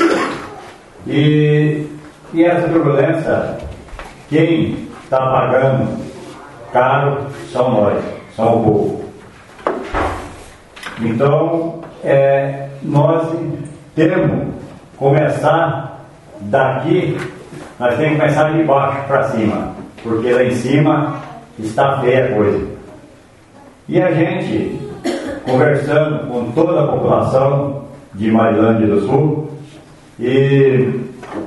E, e essa turbulência, quem está pagando caro são nós, são o povo. Então, É, nós temos que começar daqui, nós temos que começar de baixo para cima, porque lá em cima está feia a coisa. E a gente, conversando com toda a população de Marilândia do Sul, e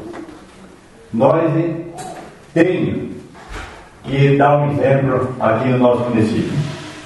nós temos que dar um exemplo aqui no nosso município.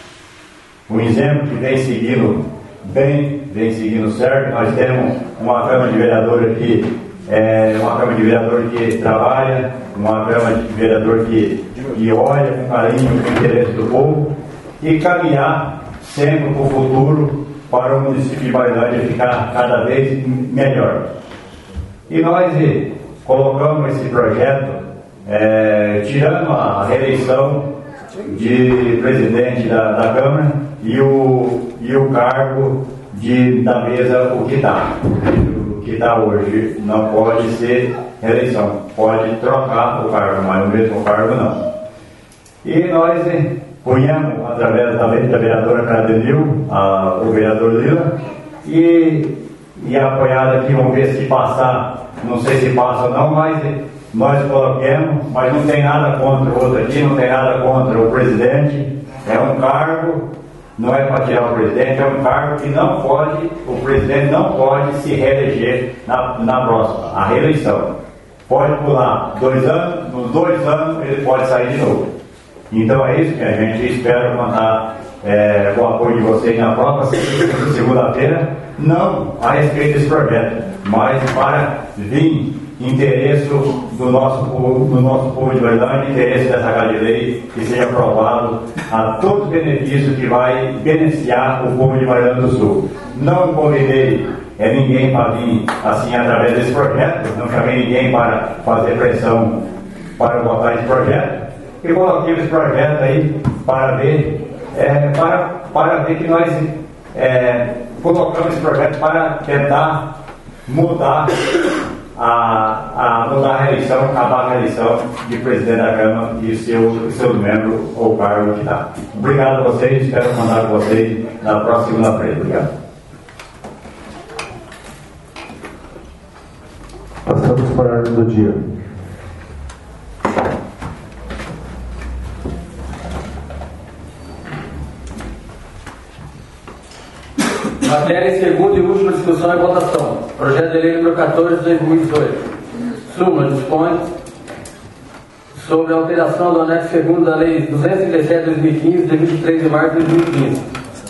Um exemplo que vem seguindo bem, vem seguindo certo. Nós temos uma Câmara de Vereadores aqui, é, uma Câmara de Vereadores que trabalha, uma Câmara de Vereadores que, que olha com carinho o interesse do povo e caminhar sempre para o futuro para o município de Marilândia ficar cada vez melhor. E nós colocamos esse projeto, é, tirando a reeleição de presidente da, da Câmara e o, e o cargo de, da mesa, o que está. O que está hoje não pode ser reeleição, pode trocar o cargo, mas o mesmo cargo não. E nós punhamos, através da lei da vereadora Cardenil, a, o vereador Lila, e, e apoiado aqui, vamos ver se passar, não sei se passa ou não, mas nós coloquemos, mas não tem nada contra o outro aqui, não tem nada contra o presidente, é um cargo, não é para tirar o presidente, é um cargo que não pode, o presidente não pode se reeleger na, na próxima, a reeleição. Pode pular dois anos, nos dois anos ele pode sair de novo. Então é isso que a gente espera contar é, com o apoio de vocês na próxima segunda-feira, não a respeito desse projeto, mas para vir interesse do nosso povo, do nosso povo de Marilândia, interesse dessa Casa de Lei, que seja aprovado a todos os benefícios que vai beneficiar o povo de Marilândia do Sul. Não convidei é, ninguém para vir assim através desse projeto, não chamei ninguém para fazer pressão para votar esse projeto, e coloquei esse projeto aí para ver, é, para, para ver que nós é, colocamos esse projeto para tentar mudar A, a mudar a reeleição, acabar a reeleição de presidente da Câmara e seu, seu membro ou cargo que está. Obrigado a vocês, espero contar com vocês na próxima segunda-feira. Obrigado. Passamos para a ordem do dia. Matéria em segunda e última discussão e votação. Projeto de lei número quatorze de dois mil e dezoito. Súmula dispõe sobre a alteração do anexo segundo da Lei duzentos e trinta e sete de dois mil e quinze, de vinte e três de março de dois mil e quinze.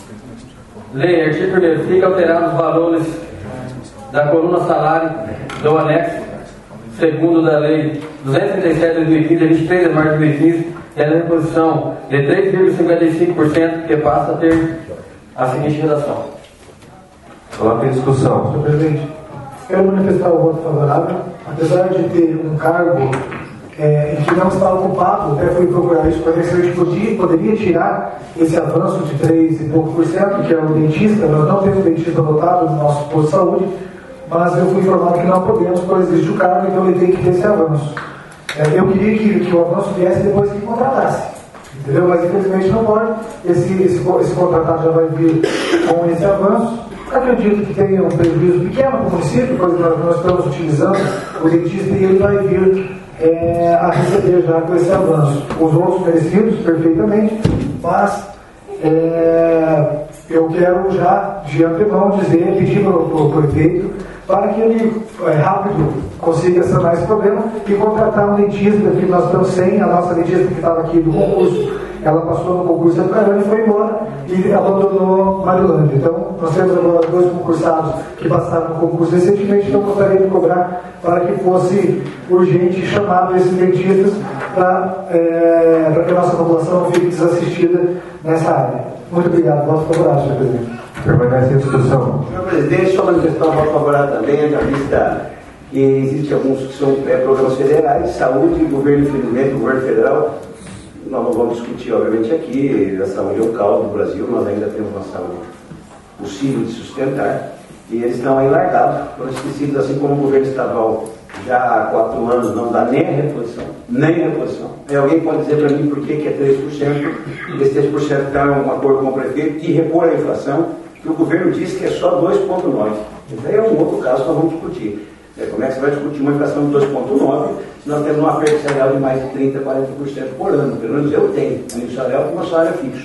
Lei, artigo primeiro, fica alterados os valores da coluna salário do anexo segundo da Lei duzentos e trinta e sete de dois mil e quinze, de vinte e três de março de dois mil e quinze, e a reposição de três vírgula cinquenta e cinco por cento, que passa a ter a seguinte redação. Coloca em discussão. Senhor presidente, quero manifestar o voto favorável, apesar de ter um cargo é, em que não está ocupado, até fui procurar isso para ver se a gente podia, poderia tirar esse avanço de três e pouco por cento, que é o dentista. Nós não temos dentista votado no nosso posto de saúde, mas eu fui informado que não podemos, pois existe o cargo, então ele tem que ter esse avanço. É, eu queria que, que o avanço viesse depois que contratasse, entendeu? Mas infelizmente não pode. Esse, esse, esse contratado já vai vir com esse avanço. Acredito que tenha um prejuízo pequeno para o município, pois nós, nós estamos utilizando o dentista e ele vai vir é, a receber já com esse avanço. Os outros merecidos, perfeitamente, mas é, eu quero já, de antemão, dizer, pedir para o prefeito para que ele é, rápido consiga sanar esse problema e contratar um dentista, que nós estamos sem, a nossa dentista que estava aqui do concurso, ela passou no concurso de Apucarana e foi embora e abandonou Marilândia. Então, nós temos agora dois concursados que passaram no concurso recentemente, então gostaria de cobrar para que fosse urgente chamado esses dentistas para é, para que a nossa população não fique desassistida nessa área. Muito obrigado. Voto favorável, senhor presidente. Permanece em discussão. Senhor presidente, só manifestar um voto favorável também, já vista que existem alguns que são é, programas federais, saúde, governo, infelizmente, governo federal. Nós não vamos discutir, obviamente, aqui, a saúde é o caos do Brasil, nós ainda temos uma saúde possível de sustentar, e eles estão aí largados, foram esquecidos, assim como o governo estadual já há quatro anos não dá nem a reposição, nem a reposição. Aí alguém pode dizer para mim por que, que é três por cento, esse três por cento está em um acordo com o prefeito e repor a inflação, que o governo diz que é só dois vírgula nove. Isso aí é um outro caso que nós vamos discutir. É, como é que você vai discutir uma inflação de dois vírgula nove se nós temos um aperto salarial de mais de trinta, quarenta por cento por ano? Pelo menos eu tenho, a nível salarial, porque o meu salário é fixo.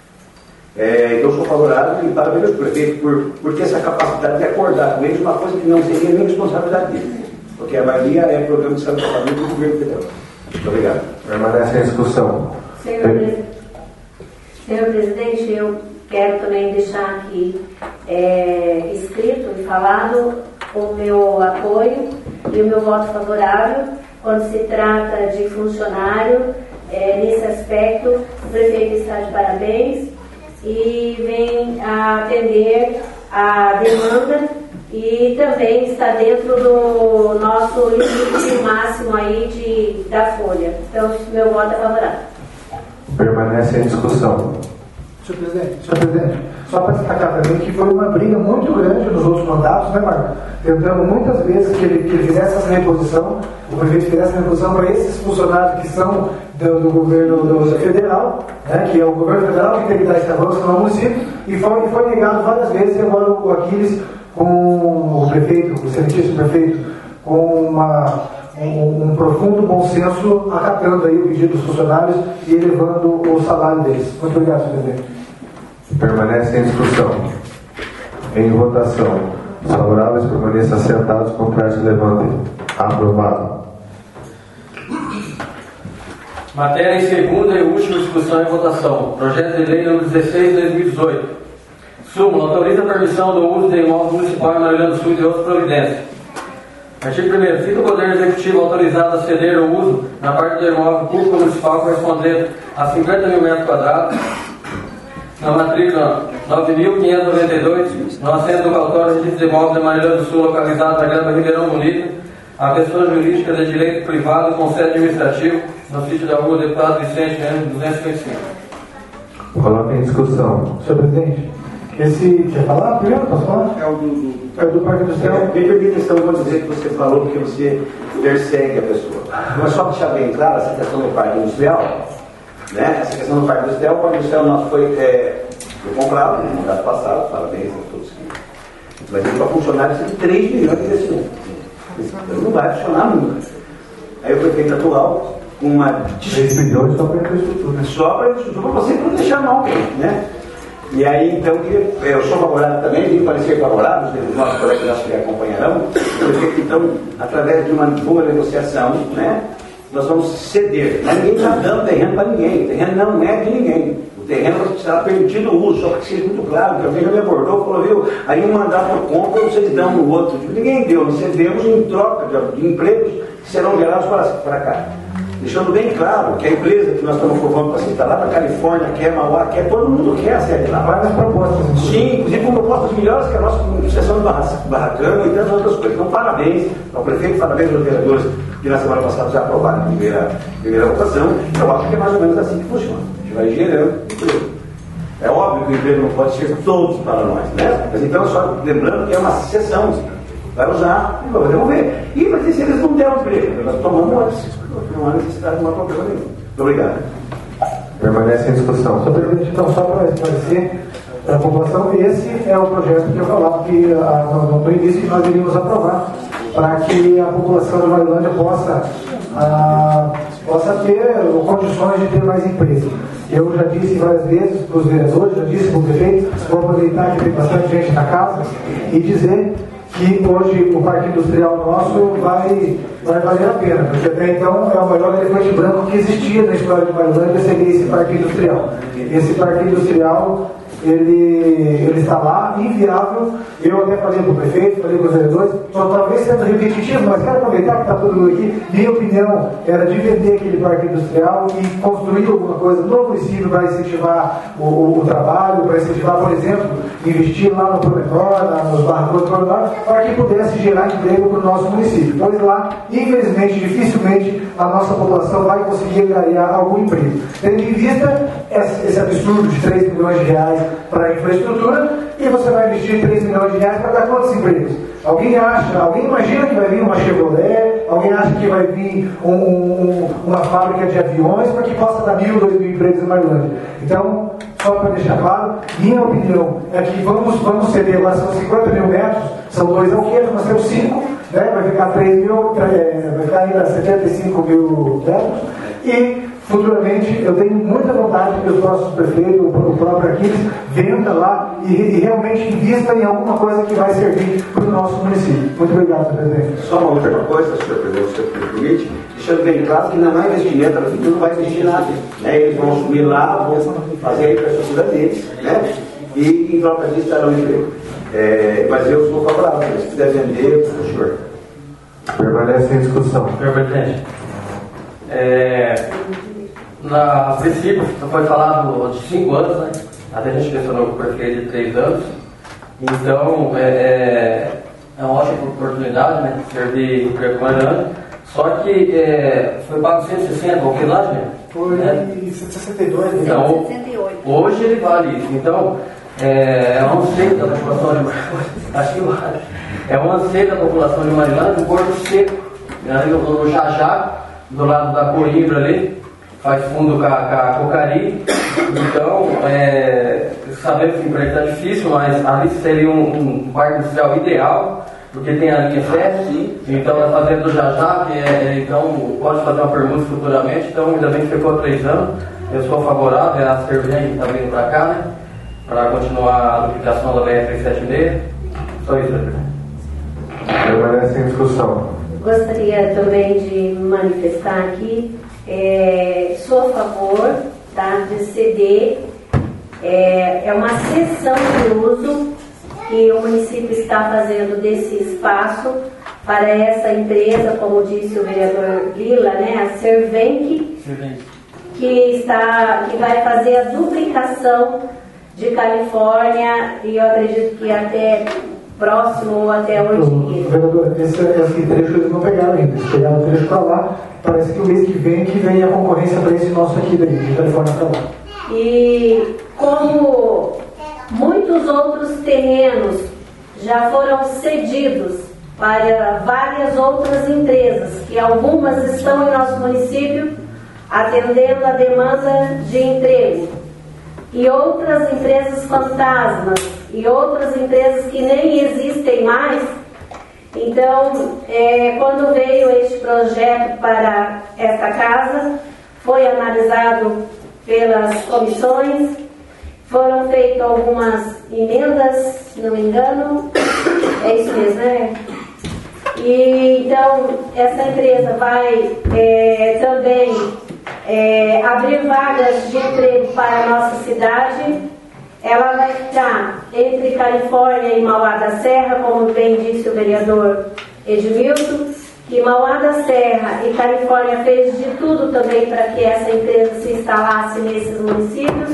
É, então eu sou favorável e parabéns ao prefeito por, por ter essa capacidade de acordar com eles uma coisa que não seria nem responsabilidade dele. Porque a maioria é programa de saúde do governo federal. Muito obrigado. Permanece em discussão. Senhor, pre... Senhor presidente, eu quero também deixar aqui é, escrito e falado o meu apoio e o meu voto favorável quando se trata de funcionário. É, nesse aspecto, o prefeito está de parabéns e vem a atender a demanda e também está dentro do nosso limite máximo aí de, da folha. Então, meu voto é favorável. Permanece em discussão. Senhor presidente, senhor presidente, só para destacar também que foi uma briga muito grande nos outros mandatos, né, Marco? Tentando muitas vezes que ele, que ele fizesse essa reposição, o prefeito fizesse essa reposição para esses funcionários que são do, do governo do federal, né, que é o governo federal que tem que dar esse avanço no município, e foi, e foi negado várias vezes, e agora o Aquiles, com o prefeito, o excelentíssimo prefeito, com uma, um, um profundo bom senso, acatando aí o pedido dos funcionários e elevando o salário deles. Muito obrigado, senhor presidente. Permanece em discussão. Em votação. Os favoráveis permaneçam assentados, contrários se levantem. Aprovado. Matéria em segunda e última discussão e votação. Projeto de lei número dezesseis de dois mil e dezoito. Súmula. Autoriza a permissão do uso de imóvel municipal em Marilândia do Sul e de outras providências. Artigo primeiro. Fica o Poder Executivo autorizado a ceder o uso na parte do imóvel público municipal correspondente a cinquenta mil metros quadrados, na matrícula nove mil quinhentos e noventa e dois, no assento do cartório de registro de imóveis de Marilândia do Sul, localizado na Grama Ribeirão Bonito, a pessoa jurídica de direito privado com sede administrativo, no sítio da rua Deputado Vicente N duzentos e cinquenta e cinco. Coloca em discussão. Senhor presidente, esse... Quer falar primeiro? Posso falar? É o do, do, é do Parque Industrial. É, me permita, então, eu vou dizer que você falou porque você persegue a pessoa. Mas só deixar bem claro essa questão do Parque Industrial, né? Essa questão do Parque Industrial, o Parque Industrial nosso foi, é, foi comprado no mandato passado, parabéns a todos que. Mas ele para funcionário precisa de três milhões de investimento. Ele não vai funcionar nunca. Aí o prefeito atual, com uma. três milhões só para a infraestrutura. Só para a infraestrutura, para você não deixar mal, né? E aí, então, eu sou favorável também, vim parecer favorável, os nossos colegas acho que acompanharão, o prefeito, então, através de uma boa negociação, né, nós vamos ceder. Mas ninguém está dando terreno para ninguém. O terreno não é de ninguém. O terreno está permitido o uso, só que seja muito claro, que alguém já me abordou e falou, viu, aí um mandato por compra, vocês dão no outro. Ninguém deu, nós cedemos em troca de, de empregos que serão gerados para, para cá. Deixando bem claro que a empresa que nós estamos formando para se instalar na Califórnia, quer Mauá, quer, todo mundo quer a sede lá. Várias propostas. Sim, inclusive com propostas melhores que a nossa sucessão de Barracano e tantas outras coisas. Então, parabéns ao prefeito, parabéns aos vereadores que na semana passada já aprovaram a primeira, primeira votação. Eu acho que é mais ou menos assim que funciona. A gente vai gerando emprego. É óbvio que o emprego não pode ser todos para nós, né? Mas então, só lembrando que é uma sessão. Vai usar e vai devolver. E vai dizer se eles não deram emprego. Nós tomamos antes. Não há necessidade de uma problema nenhum. Muito obrigado. Permanece em discussão. Senhor presidente, então, só para esclarecer para a população, esse é o projeto que eu falava que, a, no, no início, que nós iríamos aprovar, para que a população de Marilândia possa, a, possa ter condições de ter mais emprego. Eu já disse várias vezes para os vereadores, já disse para o prefeito, vou aproveitar que tem bastante gente na casa e dizer que hoje o parque industrial nosso vai, vai valer a pena, porque até então é o maior elefante branco que existia na história de Marilândia, seria esse parque industrial. Esse parque industrial, ele, ele está lá, inviável. Eu até falei para o prefeito, falei para os vereadores, só talvez sendo repetitivo, mas quero aproveitar que está todo mundo aqui. Minha opinião era de vender aquele parque industrial e construir alguma coisa no município para incentivar o, o, o trabalho, para incentivar, por exemplo, investir lá no Promenor, nos barracões do Promenor, para que pudesse gerar emprego para o nosso município. Pois lá, infelizmente, dificilmente a nossa população vai conseguir ganhar algum emprego. Tendo em vista esse, esse absurdo de três milhões de reais para a infraestrutura, e você vai investir três milhões de reais para dar quantos empregos? Alguém acha, alguém imagina que vai vir uma Chevrolet, alguém acha que vai vir um, um, uma fábrica de aviões para que possa dar mil, dois mil empregos em Marilândia. Então, só para deixar claro, minha opinião é que vamos, vamos ceder lá, são cinquenta mil metros, são dois alqueires, nós temos cinco, né? Vai ficar três mil, é, vai ficar ainda setenta e cinco mil metros, e futuramente eu tenho muita vontade que os nossos prefeitos, o próprio Aquiles, venda lá e, e realmente invista em alguma coisa que vai servir para o nosso município. Muito obrigado, senhor presidente. Só uma última coisa, senhor presidente, se me permite, deixando bem claro que não é investimento, a prefeitura não vai investir nada. Né? Eles vão assumir lá, vão fazer a infraestrutura deles, né? E em troca disso darão emprego. É, mas eu sou favorável, se puder vender, por favor. Permanece em discussão. Senhor presidente, é, na, a princípio foi falado de cinco anos, né? Até a gente mencionou o prefeito de três anos. Então é, é, é uma ótima oportunidade, né? Servir emprego com a Marilândia. Só que é, foi pago cento e sessenta, o que lá, né? Foi em sessenta e dois, então, hoje ele vale isso. Então, é, é um anseio da população de Marilândia. Acho que vale. É um anseio da população de Marilândia, um Porto Seco, né? No Jajá, do lado da Coimbra ali, faz fundo com a, com a Cocari. Então, é, sabemos que o emprego está difícil, mas ali seria um, um parque industrial ideal, porque tem a linha sete, então é fazendo do Jajá, que é, então pode fazer uma permuta futuramente. Então, ainda bem que ficou há três anos. Eu sou favorável, é a Servente que está vindo para cá, né? Para continuar a duplicação da B R trezentos e setenta e seis. Só isso, né? Permanece em discussão. Gostaria também de manifestar aqui, é, sou a favor, tá, de ceder, é, é uma cessão de uso que o município está fazendo desse espaço para essa empresa, como disse o vereador Lila, né, a Servenc, que, está, que vai fazer a duplicação de Califórnia e eu acredito que até próximo ou até oito dias. Vereador, esse, esse trecho eles não pegaram ainda, eles pegaram o trecho para lá, parece que o mês que vem que vem a concorrência para esse nosso aqui daí, de Califórnia para lá. E como muitos outros terrenos já foram cedidos para várias outras empresas, que algumas estão em nosso município atendendo a demanda de emprego, e outras empresas fantasmas, e outras empresas que nem existem mais. Então, é, quando veio este projeto para esta casa, foi analisado pelas comissões, foram feitas algumas emendas, se não me engano, é isso mesmo, né? E então essa empresa vai é, também é, abrir vagas de emprego para a nossa cidade. Ela vai ficar entre Califórnia e Mauá da Serra, como bem disse o vereador Edmilson, que Mauá da Serra e Califórnia fez de tudo também para que essa empresa se instalasse nesses municípios.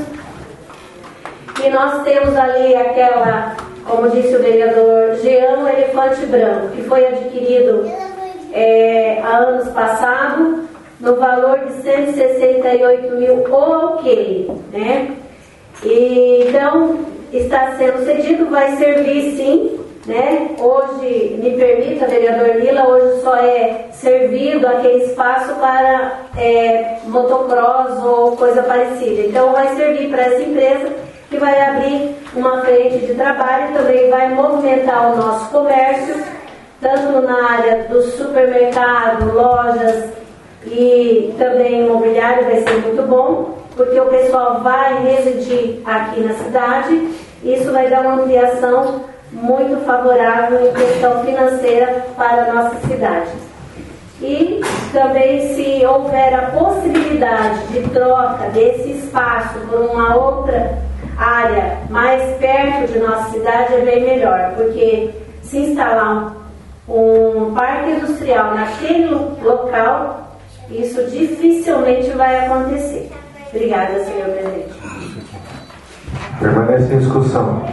E nós temos ali aquela, como disse o vereador Jean, o elefante branco, que foi adquirido é, há anos passados, no valor de cento e sessenta e oito mil ok, né? E, então, está sendo cedido, vai servir sim, né? Hoje, me permita, vereador Lila, hoje só é servido aquele espaço para é, motocross ou coisa parecida. Então, vai servir para essa empresa, que vai abrir uma frente de trabalho e também vai movimentar o nosso comércio, tanto na área do supermercado, lojas e também imobiliário. Vai ser muito bom, porque o pessoal vai residir aqui na cidade. Isso vai dar uma ampliação muito favorável em questão financeira para a nossa cidade. E também, se houver a possibilidade de troca desse espaço por uma outra área mais perto de nossa cidade, é bem melhor, porque se instalar um parque industrial naquele local, isso dificilmente vai acontecer. Obrigada, senhor presidente. Permanece em discussão.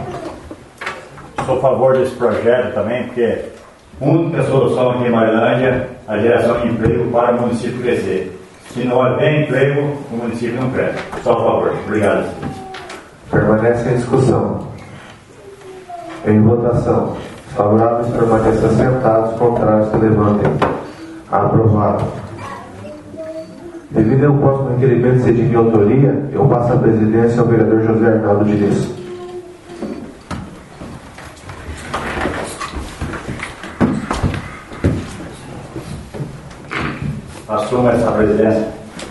Sou a favor desse projeto também, porque a única solução aqui em Marilândia é a geração de emprego para o município crescer. Se não houver emprego, o município não cresce. Só a favor. Obrigado. Permanece em discussão. Em votação. Favoráveis permaneçam sentados, contrários se levantem. Aprovado. Devido ao próximo requerimento ser de minha autoria, eu passo a presidência ao vereador José Arnaldo Diniz. Assuma essa presidência.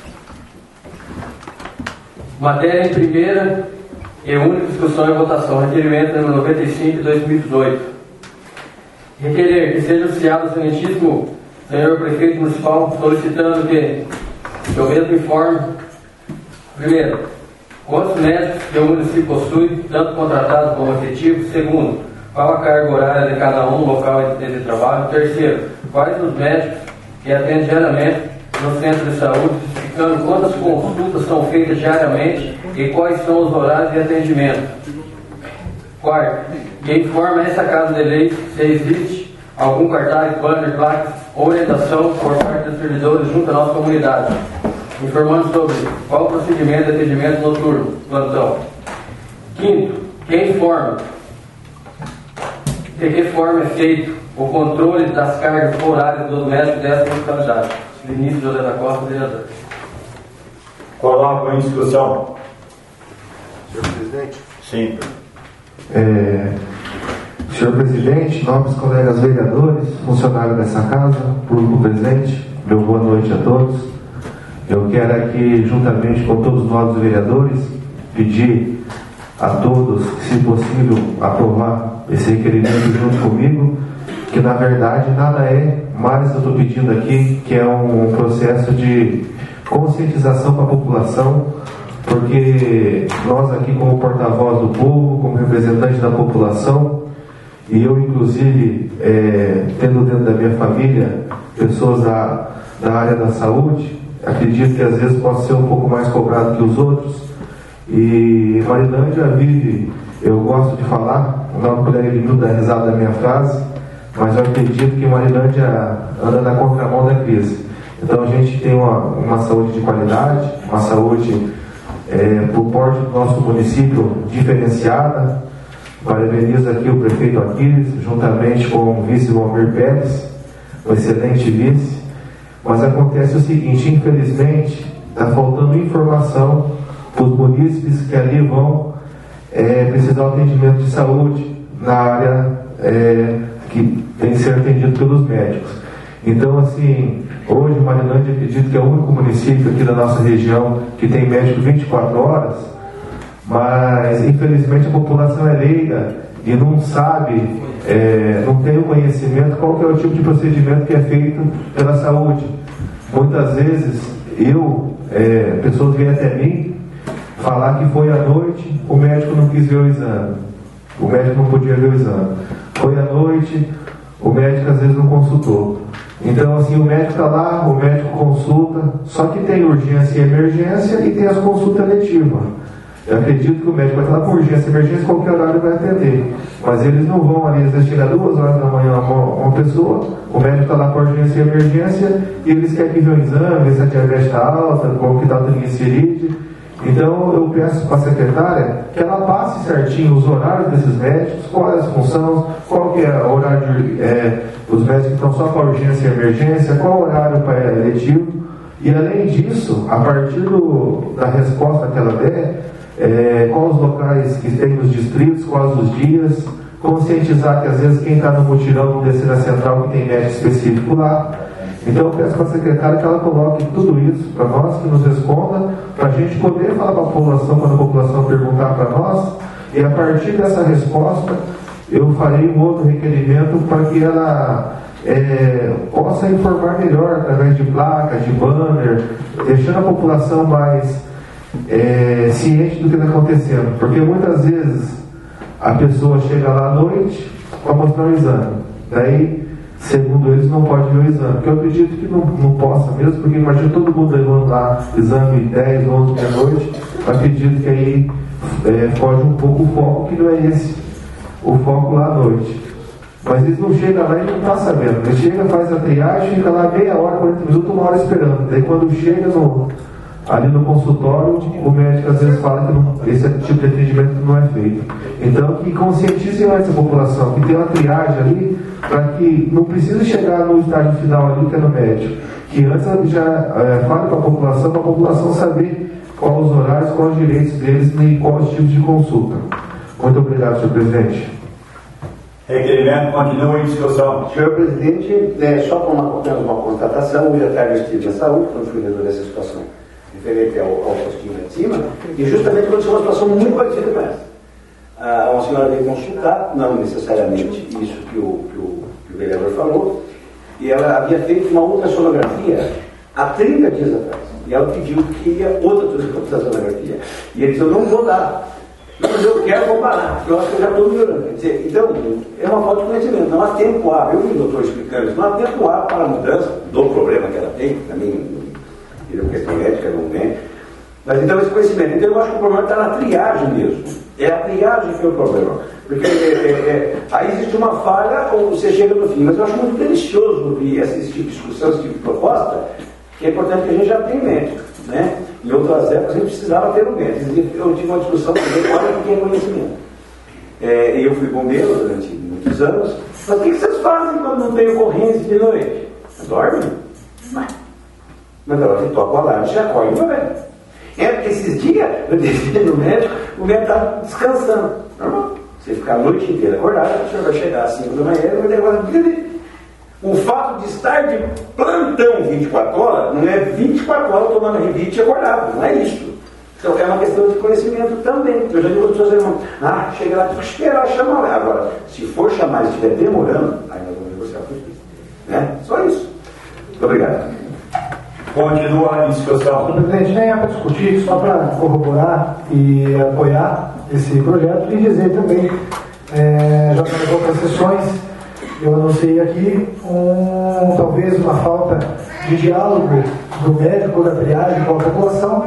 Matéria em primeira e única discussão e votação. Requerimento número noventa e cinco de dois mil e dezoito. Requerer que seja oficiado o excelentíssimo senhor prefeito municipal, solicitando que, que o mesmo informe, primeiro, quantos médicos que o município possui, tanto contratados como efetivos. Segundo, qual a carga horária de cada um no local de trabalho. Terceiro, quais os médicos que atendem diariamente no centro de saúde, justificando quantas consultas são feitas diariamente e quais são os horários de atendimento. Quarto, que informa essa Casa de Lei se existe algum cartaz, banner, placas ou orientação por parte dos servidores junto à nossa comunidade, informando sobre qual o procedimento de atendimento noturno, plantão. Quinto, que informa de que forma é feito o controle das cargas horárias dos médicos dessa localidade. Vinícius José da Costa, vereador. Coloco em discussão. Senhor presidente? Sim. É, senhor presidente, nobres colegas vereadores, funcionários dessa casa, público presente, meu boa noite a todos. Eu quero aqui, juntamente com todos nós os vereadores, pedir a todos, se possível, aprovar esse requerimento junto comigo, que na verdade nada é mais, eu estou pedindo aqui, que é um processo de conscientização para a população, porque nós aqui como porta-voz do povo, como representante da população, e eu inclusive é, tendo dentro da minha família pessoas da, da área da saúde, acredito que às vezes posso ser um pouco mais cobrado que os outros, e Marilândia vive, eu gosto de falar, não puder ele não dar risada da minha frase, mas eu acredito que Marilândia anda na contramão da crise. Então a gente tem uma, uma saúde de qualidade, uma saúde é, por porte do nosso município diferenciada. Parabenizo aqui o prefeito Aquiles, juntamente com o vice Valmir Pérez, um excelente vice. Mas acontece o seguinte, infelizmente, está faltando informação para os munícipes que ali vão é, precisar de atendimento de saúde na área é, que tem que ser atendido pelos médicos. Então, assim, hoje Marilândia, acredito que é o único município aqui da nossa região que tem médico vinte e quatro horas, mas infelizmente a população é leiga e não sabe, é, não tem o conhecimento qual que é o tipo de procedimento que é feito pela saúde. Muitas vezes eu, é, pessoas vêm até mim falar que foi à noite, o médico não quis ver o exame, o médico não podia ver o exame, foi à noite, o médico às vezes não consultou. Então assim, o médico está lá, o médico consulta, só que tem urgência e emergência e tem as consultas letivas. Eu acredito que o médico vai estar lá por urgência e emergência, qualquer horário vai atender. Mas eles não vão ali, às vezes chega duas horas da manhã uma, uma pessoa, o médico está lá por urgência e emergência, e eles querem que ver o exame, ver se a diabetes está alta, qual que está o triglicerídeo. Então eu peço para a secretária que ela passe certinho os horários desses médicos, quais as funções, qual que é o horário de, é, os médicos que estão só para urgência e emergência, qual o horário para eletivo. E além disso, a partir do, da resposta que ela der, é, quais os locais que tem nos distritos, quais os dias, conscientizar que às vezes quem está no mutirão não descer na central que tem médico específico lá. Então eu peço para a secretária que ela coloque tudo isso para nós, que nos responda, para a gente poder falar para a população, quando a população perguntar para nós, e a partir dessa resposta eu farei um outro requerimento para que ela é, possa informar melhor através de placas, de banner, deixando a população mais é, ciente do que está acontecendo, porque muitas vezes a pessoa chega lá à noite para mostrar o exame, daí segundo eles não pode ver o exame, porque eu acredito que não, não possa mesmo, porque imagina todo mundo levando lá exame dez, onze, meia-noite, acredito que aí é, foge um pouco o foco, que não é esse o foco lá à noite. Mas eles não chegam lá e não estão sabendo, eles chegam, faz a triagem, fica lá meia hora, quarenta minutos, uma hora esperando, daí quando chega no, ali no consultório, o médico às vezes fala que não, esse tipo de atendimento não é feito. Então que conscientizem essa população, que tem uma triagem ali, para que não precise chegar no estágio final ali, que é no médico, que antes já é, fale para a população, para a população saber quais os horários, quais os direitos deles e quais os tipos de consulta. Muito obrigado, senhor presidente. Requerimento continua em discussão. Senhor presidente, é, só para uma, apenas uma constatação, hoje à tarde eu estive na saúde, quando fui resolver essa situação referente ao, ao postinho lá de cima, e justamente aconteceu uma situação muito parecida com essa. Ah, uma senhora veio consultar, não necessariamente isso que o, que, o, que o vereador falou, e ela havia feito uma ultrassonografia há trinta dias atrás, e ela pediu que ia outra ultrassonografia, e ele disse, eu não vou dar, mas eu quero comparar, eu acho que eu já estou melhorando. Quer dizer, então, é uma falta de conhecimento, não há tempo hábil, eu vi o doutor explicando isso, não há tempo hábil para a mudança do problema que ela tem, para mim, é uma questão médica, não é, mas então esse conhecimento, então eu acho que o problema está na triagem mesmo. É a triagem que é o problema. Porque é, é, é, aí existe uma falha ou você chega no fim. Mas eu acho muito delicioso ouvir esse, esse tipo de discussão, esse tipo de proposta, que é importante que a gente já tenha médico. Né? Em outras épocas a gente precisava ter um médico. Eu tive uma discussão também, olha que tem conhecimento. É, eu fui bombeiro durante muitos anos. Mas o que vocês fazem quando não tem ocorrência de noite? Dorme? Mas agora você toca o alarme, você acorda e vai. É porque esses dias, eu desci no médico, o médico está descansando. Normal. Você ficar a noite inteira acordado, o senhor vai chegar às cinco da manhã e vai levar. O fato de estar de plantão vinte e quatro horas, não é vinte e quatro horas tomando revite acordado, não é isso. Então é uma questão de conhecimento também. Eu já digo para os seus irmãos, ah, chega lá, tem que esperar chamar. Agora, se for chamar e estiver demorando, aí nós vamos negociar com isso. Né? Só isso. Muito obrigado. Continua a discussão. Senhor presidente, nem é para discutir, só para corroborar e apoiar esse projeto e dizer também, é, já nas outras sessões, eu anunciei aqui um, talvez uma falta de diálogo do médico, da triagem com a população,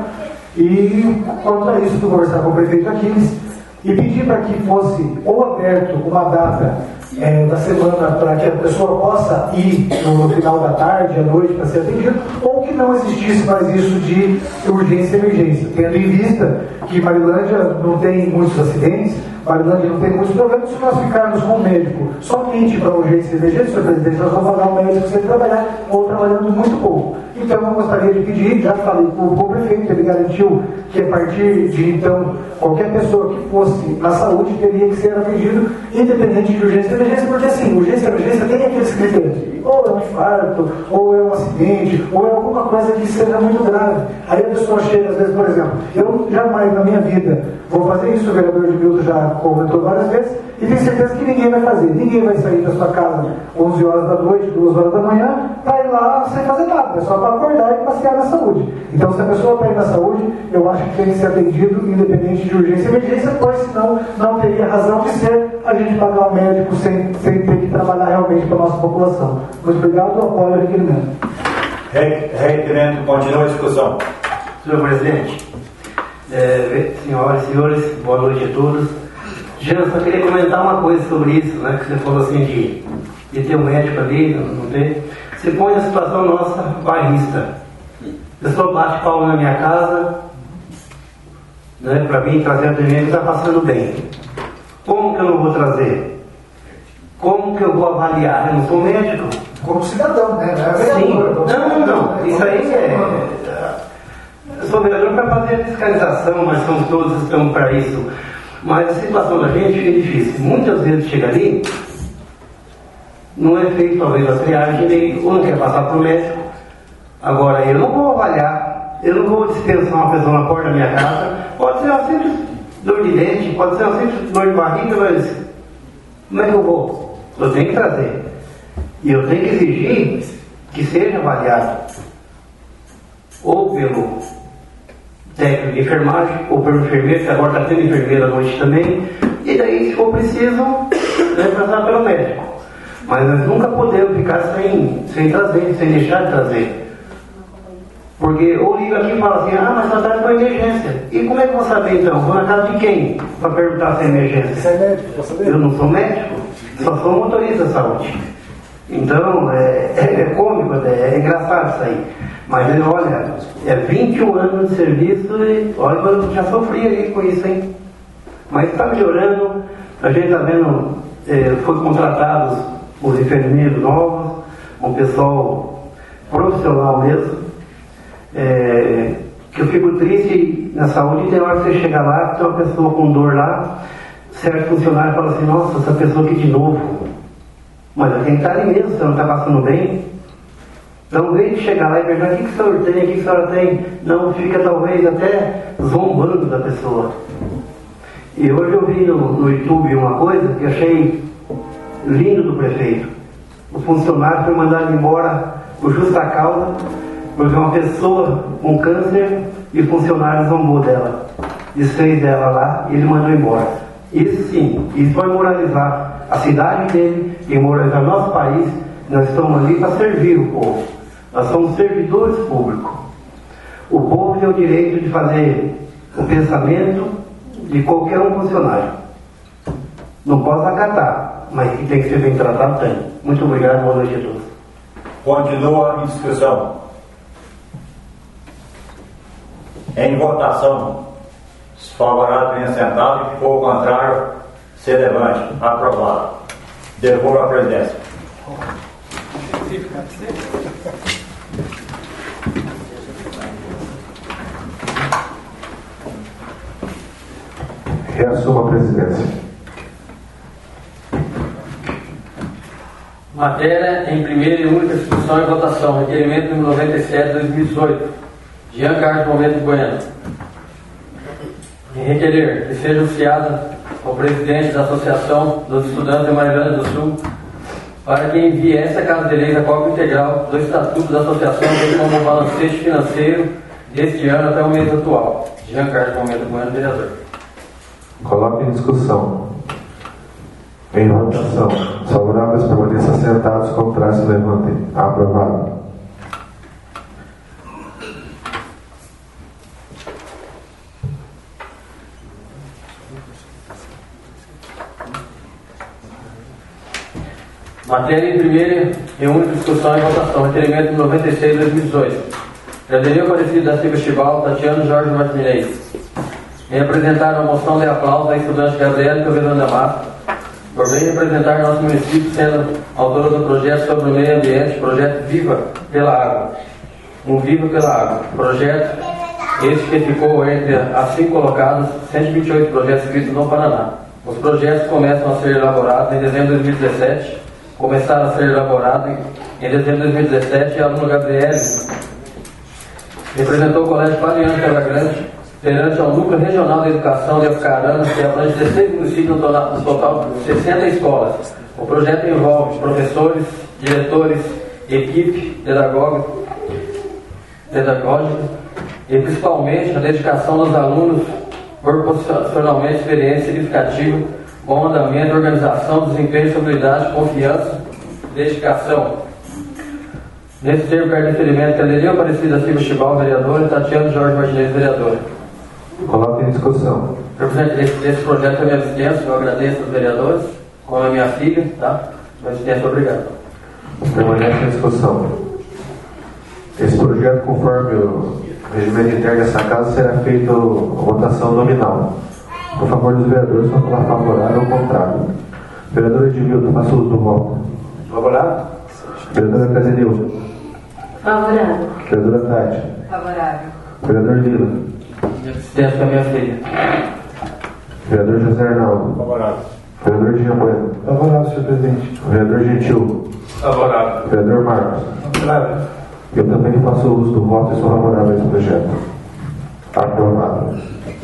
e quanto a isso, conversar com o prefeito Aquiles e pedir para que fosse ou aberto uma data É, da semana para que a pessoa possa ir no final da tarde, à noite, para ser atendido, ou que não existisse mais isso de urgência e emergência, tendo em vista que Marilândia não tem muitos acidentes, Marilândia não tem muitos problemas. Se nós ficarmos com o médico somente para urgência e emergência, senhor presidente, nós vamos pagar um médico sem trabalhar ou trabalhando muito pouco. Então eu gostaria de pedir, já falei com o prefeito, ele garantiu que a partir de então qualquer pessoa que fosse na saúde teria que ser atendido independente de urgência e emergência, porque assim, urgência e emergência tem aqueles critérios, ou é um infarto, ou é um acidente, ou é alguma coisa que seja muito grave. Aí a pessoa chega, às vezes, por exemplo, eu jamais na minha vida Vou fazer isso, o vereador Edmilson já comentou várias vezes, e tenho certeza que ninguém vai fazer. Ninguém vai sair da sua casa onze horas da noite, duas horas da manhã, para ir lá sem fazer nada. É só para acordar e passear na saúde. Então, se a pessoa está aí na saúde, eu acho que tem que ser atendido, independente de urgência e emergência, pois senão não teria razão de ser a gente pagar um médico sem, sem ter que trabalhar realmente para a nossa população. Muito obrigado, apoio ao requerimento. Requerimento, continua a discussão. Senhor presidente, é, senhoras e senhores, boa noite a todos. Jean, eu só queria comentar uma coisa sobre isso, né? Que você falou assim de, de ter um médico ali, não, não ter. Você põe a situação nossa bairrista. A pessoa bate palma na minha casa, né, para mim trazer atendimento, está passando bem. Como que eu não vou trazer? Como que eu vou avaliar? Eu não sou médico. Como cidadão, né? Não é Sim. vereador, Não, não, não. Isso aí é. Eu sou vereador para fazer a fiscalização, mas somos todos estamos para isso. Mas a situação da gente é difícil. Muitas vezes chega ali, não é feito talvez a triagem direito, ou não quer passar para o médico. Agora, eu não vou avaliar, eu não vou dispensar uma pessoa na porta da minha casa. Pode ser uma simples dor de dente, pode ser uma simples dor de barriga, mas como é que eu vou? Eu tenho que trazer. E eu tenho que exigir que seja avaliado ou pelo técnico de enfermagem, ou pelo enfermeiro, que agora está tendo enfermeira à noite também, e daí, se for preciso, né, passar pelo médico. Mas nós nunca podemos ficar sem, sem trazer, sem deixar de trazer. Porque ou liga aqui e fala assim, ah, mas só está com emergência. E como é que eu vou saber então? Vou na casa de quem para perguntar se é emergência? Você é médico, posso saber? Eu não sou médico, só sou motorista de saúde. Então, é, é, é cômico, é, é engraçado isso aí. Mas ele, olha, é vinte e um anos de serviço e olha, eu já sofri ali com isso, hein? Mas está melhorando, a gente está vendo, é, foi contratados os enfermeiros novos, um pessoal profissional mesmo, é, que eu fico triste na saúde, tem hora que você chega lá, tem uma pessoa com dor lá, certo funcionário fala assim, nossa, essa pessoa aqui de novo. Mas tem que estar ali mesmo, você não está passando bem. Então, ao invés de chegar lá e perguntar o que, que o senhor tem, o que, que a senhora tem, não, fica talvez até zombando da pessoa. E hoje eu vi no, no YouTube uma coisa que achei lindo do prefeito. O funcionário foi mandado embora por justa causa, porque uma pessoa com câncer e o funcionário zombou dela, desfez dela lá e ele mandou embora. Isso sim, isso vai moralizar a cidade dele e moralizar nosso país. Nós estamos ali para servir o povo. Nós somos servidores públicos. O povo tem o direito de fazer o pensamento de qualquer um funcionário. Não posso acatar, mas que tem que ser bem tratado, tem. Muito obrigado, boa noite a todos. Continua a discussão. Em votação, se favorável tenha sentado, e se for o contrário, se levante. Aprovado. Devolvo a presidência. Reassuma a presidência. Matéria em primeira e única discussão e votação. Requerimento número noventa e sete de dois mil e dezoito. Jean Carlos Momento Bueno. Em requerer que seja oficiada ao presidente da Associação dos Estudantes de Maria Grande do Sul para que envie essa Casa de Leis a cópia integral do Estatuto da Associação, bem como o balancete financeiro deste ano até o mês atual. Jean Carlos Momento Bueno, vereador. Coloque em discussão. Em votação. Os favoráveis permaneçam sentados, contrários se levantem. Aprovado. Matéria em primeira e única discussão e votação. Requerimento noventa e seis de dois mil e dezoito. Jandaria Aparecido da Silva Chival, Tatiano Jorge Martinez. Em apresentar a moção de aplauso à estudante Gabriela Covelanda Massa, por bem representar nosso município, sendo autora do projeto sobre o meio ambiente, projeto Viva pela Água. Um Viva pela Água. Projeto este que ficou entre as cinco colocadas, cento e vinte e oito projetos escritos no Paraná. Os projetos começam a ser elaborados em dezembro de dois mil e dezessete, começaram a ser elaborados em dezembro de dois mil e dezessete, e a aluna Gabriela representou o Colégio Paliano Pela Grande perante ao Núcleo Regional de Educação de Apucarana, que abrange dezesseis municípios no total de sessenta escolas. O projeto envolve professores, diretores, equipe pedagógica, pedagógica e principalmente a dedicação dos alunos proporcionalmente experiência significativa, bom andamento, organização, desempenho, estabilidade, confiança, dedicação. Nesse termo, quero referimento que a Lelê Aparecida Silva Chibal, vereadora, e Tatiana Jorge Martinez, vereadora. Coloque em discussão. Presidente, esse, esse projeto é minha assistência, eu agradeço aos vereadores, como a minha filha, tá? Minha assistência, obrigado. Permanece em discussão. Esse projeto, conforme o regimento interno dessa casa, será feita a votação nominal. Por favor dos vereadores, vão falar favorável ou contrário. Vereador Edmilton, faça uso do voto. Favorável? Vereadora Casenilza. Favorável. Vereadora Tati. Favorável. Vereador Lila. Minha assistência com a minha filha. Vereador José Arnaldo. Favorável. Vereador Jean Bueno. Favorável, senhor presidente. Vereador Gentil. Favorável. Vereador Marcos. Favorável. Eu também faço uso do voto e sou favorável a esse projeto. Aprovado.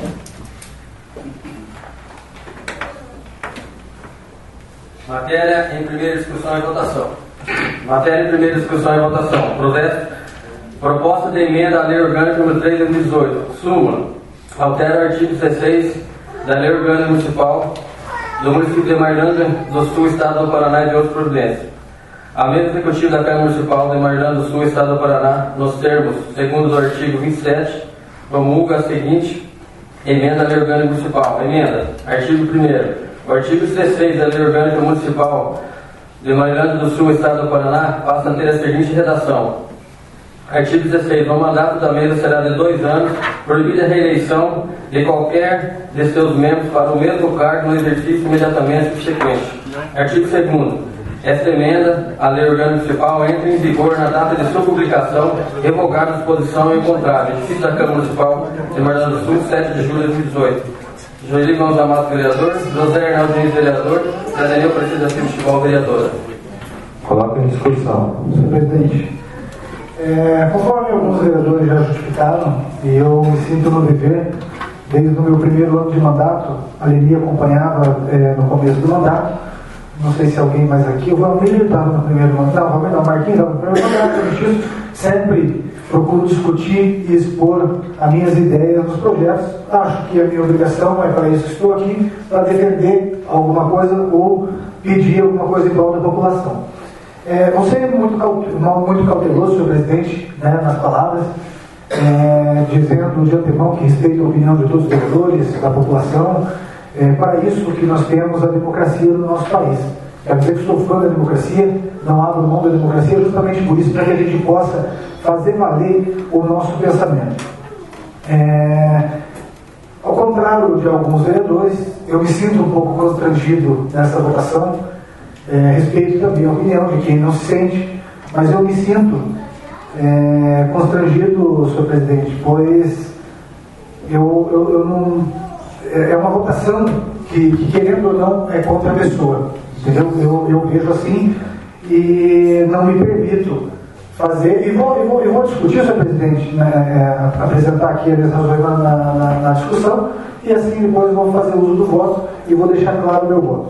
Matéria em primeira discussão e votação. Matéria em primeira discussão e votação. Projeto, proposta de emenda à Lei Orgânica número três de dois mil e dezoito. Súmula. Altera o artigo dezesseis da Lei Orgânica Municipal do município de Marilândia do Sul, Estado do Paraná e de outras providências. A mesa executiva da Câmara Municipal de Marilândia do Sul, Estado do Paraná, nos termos segundo do artigo vinte e sete, promulga a seguinte emenda à Lei Orgânica Municipal. Emenda. Artigo primeiro. O artigo dezesseis da Lei Orgânica Municipal de Marilândia do Sul, Estado do Paraná, passa a ter a seguinte redação. Artigo dezesseis. O mandato da mesa será de dois anos, proibida a reeleição de qualquer de seus membros para o mesmo cargo no exercício imediatamente subsequente. Artigo segundo. Esta emenda à Lei Orgânica Municipal entra em vigor na data de sua publicação, revogada a disposição em contrário. Edifício da Câmara Municipal de Marilândia do Sul, sete de julho de dois mil e dezoito. Joeli Mãos Amato, vereador. José Arnaldo Diniz, vereador. Daniel Aparecida Silva Chibal, vereadora. Coloque em discussão. Senhor presidente, é, conforme alguns vereadores já justificaram, e eu me sinto no dever, desde o meu primeiro ano de mandato, a Leni acompanhava é, no começo do mandato, não sei se alguém mais aqui, o Valmir estava no primeiro mandato, não, o Valmir não, o Marquinhos estava no primeiro mandato, eu sempre procuro discutir e expor as minhas ideias nos projetos. Acho que a minha obrigação é para isso que estou aqui, para defender alguma coisa ou pedir alguma coisa em prol da população. É, vou ser muito, muito cauteloso, senhor presidente, né, nas palavras, é, dizendo de antemão que respeito a opinião de todos os vereadores, da população. É para isso que nós temos a democracia no nosso país. Quero dizer que sou fã da democracia, não abro mão da democracia, justamente por isso, para que a gente possa fazer valer o nosso pensamento. É, ao contrário de alguns vereadores, eu me sinto um pouco constrangido nessa votação, é, respeito também a opinião de quem não se sente, mas eu me sinto é, constrangido, senhor presidente, pois eu, eu, eu não... É uma votação que, que, querendo ou não, é contra a pessoa. Entendeu? Eu, eu vejo assim e não me permito fazer. E vou, eu vou, eu vou discutir, senhor presidente, né, é, apresentar aqui as razões na, na, na discussão e assim depois vou fazer uso do voto e vou deixar claro o meu voto.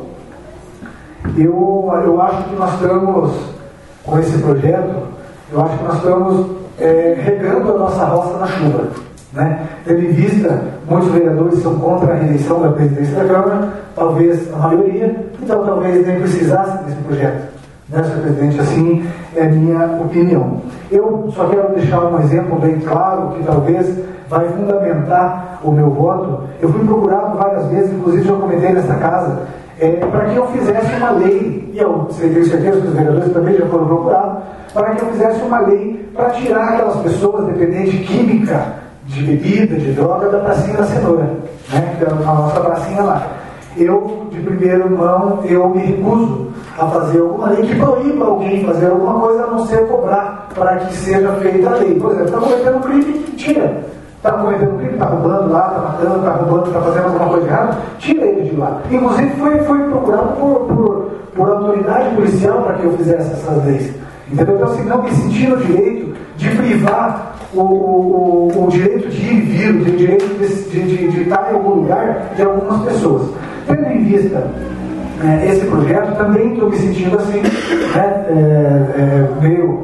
Eu, eu acho que nós estamos, com esse projeto, eu acho que nós estamos é, regando a nossa roça na chuva. Né? Tendo em vista, muitos vereadores são contra a reeleição da presidência da Câmara, talvez a maioria, então talvez nem precisasse desse projeto. Né, senhor presidente? Assim é a minha opinião. Eu só quero deixar um exemplo bem claro, que talvez vai fundamentar o meu voto. Eu fui procurado várias vezes, inclusive já comentei nessa casa, é, para que eu fizesse uma lei, e eu tenho certeza que os vereadores também já foram procurados, para que eu fizesse uma lei para tirar aquelas pessoas dependentes de química, de bebida, de droga, da pracinha da cenoura, né? Que é a nossa pracinha lá. Eu, de primeira mão, eu me recuso a fazer alguma lei que proíba alguém fazer alguma coisa, a não ser cobrar para que seja feita a lei. Por exemplo, está cometendo um crime, tira. Está cometendo um crime, está roubando lá, está matando, está roubando, está fazendo alguma coisa errada, tira ele de lá. Inclusive, foi, foi procurado por, por, por autoridade policial para que eu fizesse essas leis. Entendeu? Então, assim, não me senti no direito de privar o, o, o, o direito de ir e vir, o direito de, de, de, de estar em algum lugar de algumas pessoas. Tendo em vista é, esse projeto, também estou me sentindo assim, né, é, é, meio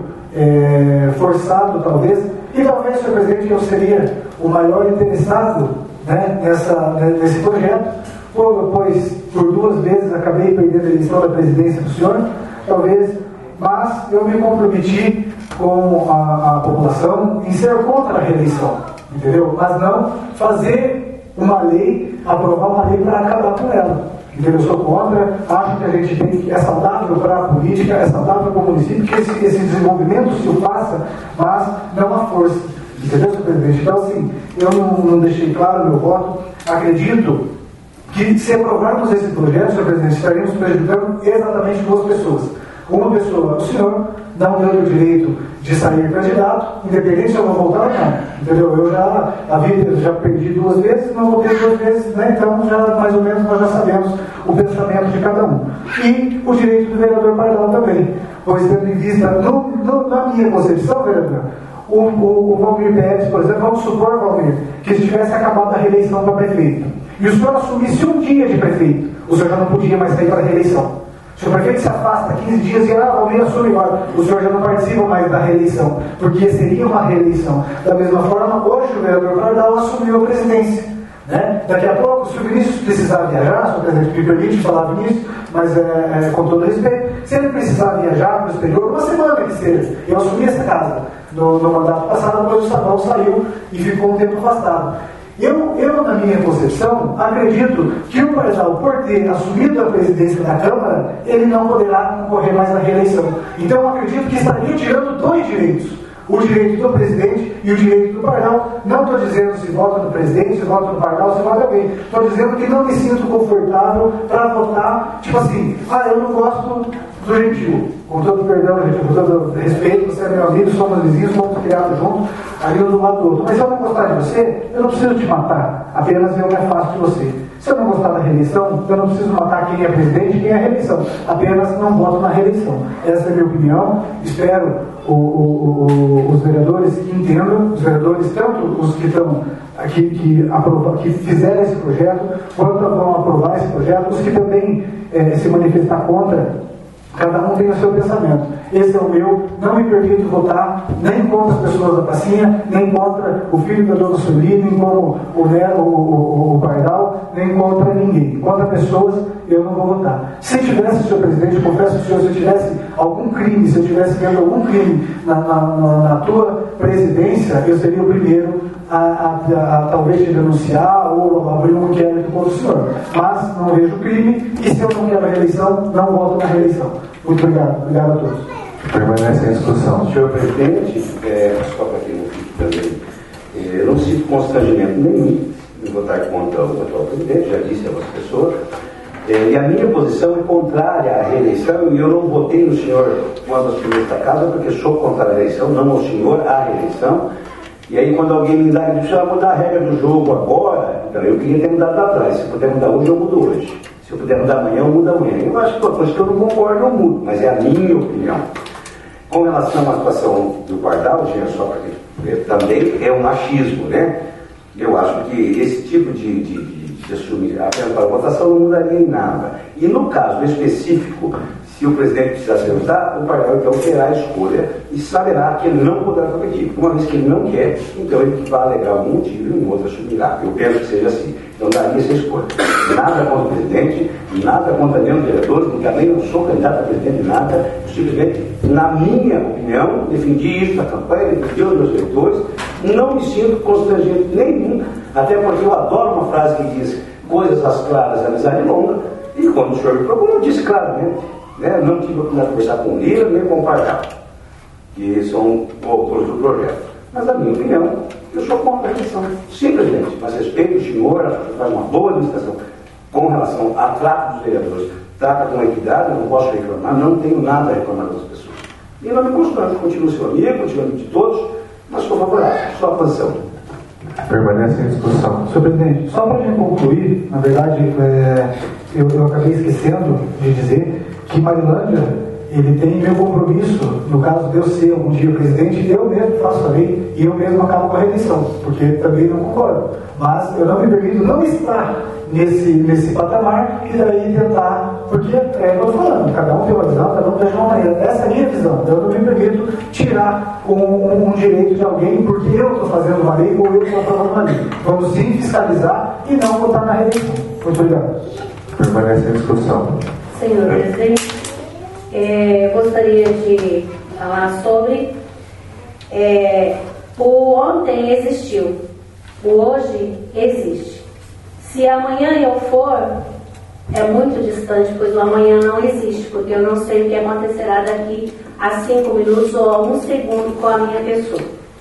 é, forçado talvez, e talvez, senhor presidente, eu seria o maior interessado, né, nessa, nesse projeto, pois por duas vezes acabei perdendo a eleição da presidência do senhor, talvez, mas eu me comprometi com a, a população em ser contra a reeleição, entendeu? Mas não fazer uma lei, aprovar uma lei para acabar com ela, entendeu? Eu sou contra, acho que a gente tem que, é saudável para a política, é saudável para o município, que esse, esse desenvolvimento se faça, mas não a força, entendeu, senhor presidente? Então, assim, eu não, não deixei claro o meu voto, acredito que se aprovarmos esse projeto, senhor presidente, estaremos prejudicando exatamente duas pessoas. Uma pessoa, o senhor, não deu o direito de sair candidato, independente se eu vou voltar ou não, entendeu? Eu já, a vida, já perdi duas vezes, não voltei duas vezes, né? Então, já, mais ou menos, nós já sabemos o pensamento de cada um. E o direito do vereador Pardal também, pois, tendo em vista, no, no, na minha concepção, vereador, o, o, o Valmir Pérez, por exemplo, vamos supor, Valmir, que se tivesse acabado a reeleição para prefeito, e o senhor assumisse um dia de prefeito, o senhor já não podia mais sair para a reeleição. Se o prefeito se afasta quinze dias e ah, Valmir assume agora, o senhor já não participa mais da reeleição, porque seria uma reeleição. Da mesma forma, hoje o vereador Pardal assumiu a presidência. Né? Daqui a pouco, se o Vinícius precisar viajar, se o presidente me permite falar Vinícius, mas é, é, com todo respeito, se ele precisar viajar para o exterior, uma semana que seja, eu assumi essa casa no, no mandato passado, depois o Estadual saiu e ficou um tempo afastado. Eu, eu, na minha concepção, acredito que o Pardal, por ter assumido a presidência da Câmara, ele não poderá concorrer mais à reeleição. Então, eu acredito que estaria tirando dois direitos. O direito do presidente e o direito do Pardal. Não estou dizendo se vota no presidente, se vota no Pardal, se vota bem. Estou dizendo que não me sinto confortável para votar, tipo assim, ah, eu não gosto do Gentil. Com todo perdão, gente, com todo respeito, você é meu amigo, somos vizinhos, somos criados juntos, ali um do lado do outro. Mas se eu não gostar de você, eu não preciso te matar, apenas eu me afasto de você. Se eu não gostar da reeleição, eu não preciso matar quem é presidente e quem é a reeleição, apenas não voto na reeleição. Essa é a minha opinião. Espero o, o, o, os vereadores que entendam, os vereadores, tanto os que estão aqui, que, aprova, que fizeram esse projeto, quanto vão aprovar esse projeto, os que também é, se manifestar contra. Cada um tem o seu pensamento. Esse é o meu. Não me permito votar nem contra as pessoas da pracinha, nem contra o filho da dona Sueli, nem como o, o, o, o Pardal, nem contra ninguém. Contra pessoas, eu não vou votar. Se tivesse, senhor presidente, eu confesso ao senhor, se eu tivesse algum crime, se eu tivesse vendo algum crime na, na, na, na tua presidência, eu seria o primeiro a, a, a, a talvez te denunciar ou abrir um inquérito contra o senhor. Mas não vejo crime, e se eu não quero a reeleição, não voto na reeleição. Muito obrigado. Obrigado a todos. Permanece em discussão. Senhor presidente, é, só para quem não fique também, é, eu não sinto constrangimento nenhum em votar contra o atual presidente, já disse a outras pessoas, é, e a minha posição é contrária à reeleição, e eu não votei no senhor quando assumi esta casa, porque sou contra a reeleição, não ao senhor, à reeleição. E aí quando alguém me dá, diz, ah, mudar a regra do jogo agora, então eu queria ter mudado lá atrás. Se puder mudar hoje, eu mudo hoje. Se eu puder mudar amanhã, eu mudo amanhã. Eu acho que uma coisa que eu não concordo, eu mudo, mas é a minha opinião. Com relação à situação do Pardal, gente, só porque também é um machismo, né? Eu acho que esse tipo de, de, de, de assumir apenas para a votação não mudaria em nada. E no caso específico, se o presidente precisasse votar, o Pardal então terá a escolha e saberá que ele não poderá competir. Uma vez que ele não quer, então ele vai alegar um motivo e um outro assumirá. Eu penso que seja assim. Então daria essa escolha. Nada contra o presidente, nada contra nenhum vereador, porque também não sou candidato a presidente, nada. Eu simplesmente, na minha opinião, defendi isso na campanha, defendi os meus eleitores, não me sinto constrangimento nenhum, até porque eu adoro uma frase que diz coisas às claras, amizade longa, e quando o senhor me procurou, eu disse claramente. Né? Não tive a oportunidade de conversar com o Lira nem com o Pardal, que são autores do projeto. Mas, na minha opinião, eu sou contra a reeleição, simplesmente. Mas respeito o senhor, acho que faz uma boa administração com relação ao trato dos vereadores. Trata com equidade, eu não posso reclamar, não tenho nada a reclamar das pessoas. E não me constrange, continuo seu amigo, continuo amigo de todos, mas sou favorável, só a posição. Permanece em discussão. Senhor presidente, só para me concluir, na verdade, é, eu, eu acabei esquecendo de dizer que Marilândia ele tem meu compromisso, no caso de eu ser algum dia presidente, eu mesmo faço a lei e eu mesmo acabo com a reeleição, porque também não concordo. Mas eu não me permito não estar nesse, nesse patamar e daí tentar, porque é, eu estou falando, cada um tem uma visão, cada um tem uma maneira. Essa é a minha visão. Eu não me permito tirar um, um, um direito de alguém porque eu estou fazendo uma lei ou eu estou aprovando uma lei. Vamos sim fiscalizar e não votar na reeleição. Muito obrigado. Permanece a discussão. Senhor presidente, é, gostaria de falar sobre é, o ontem existiu, o hoje existe. Se amanhã eu for, é muito distante, pois o amanhã não existe, porque eu não sei o que acontecerá daqui a cinco minutos ou a um segundo com a minha pessoa.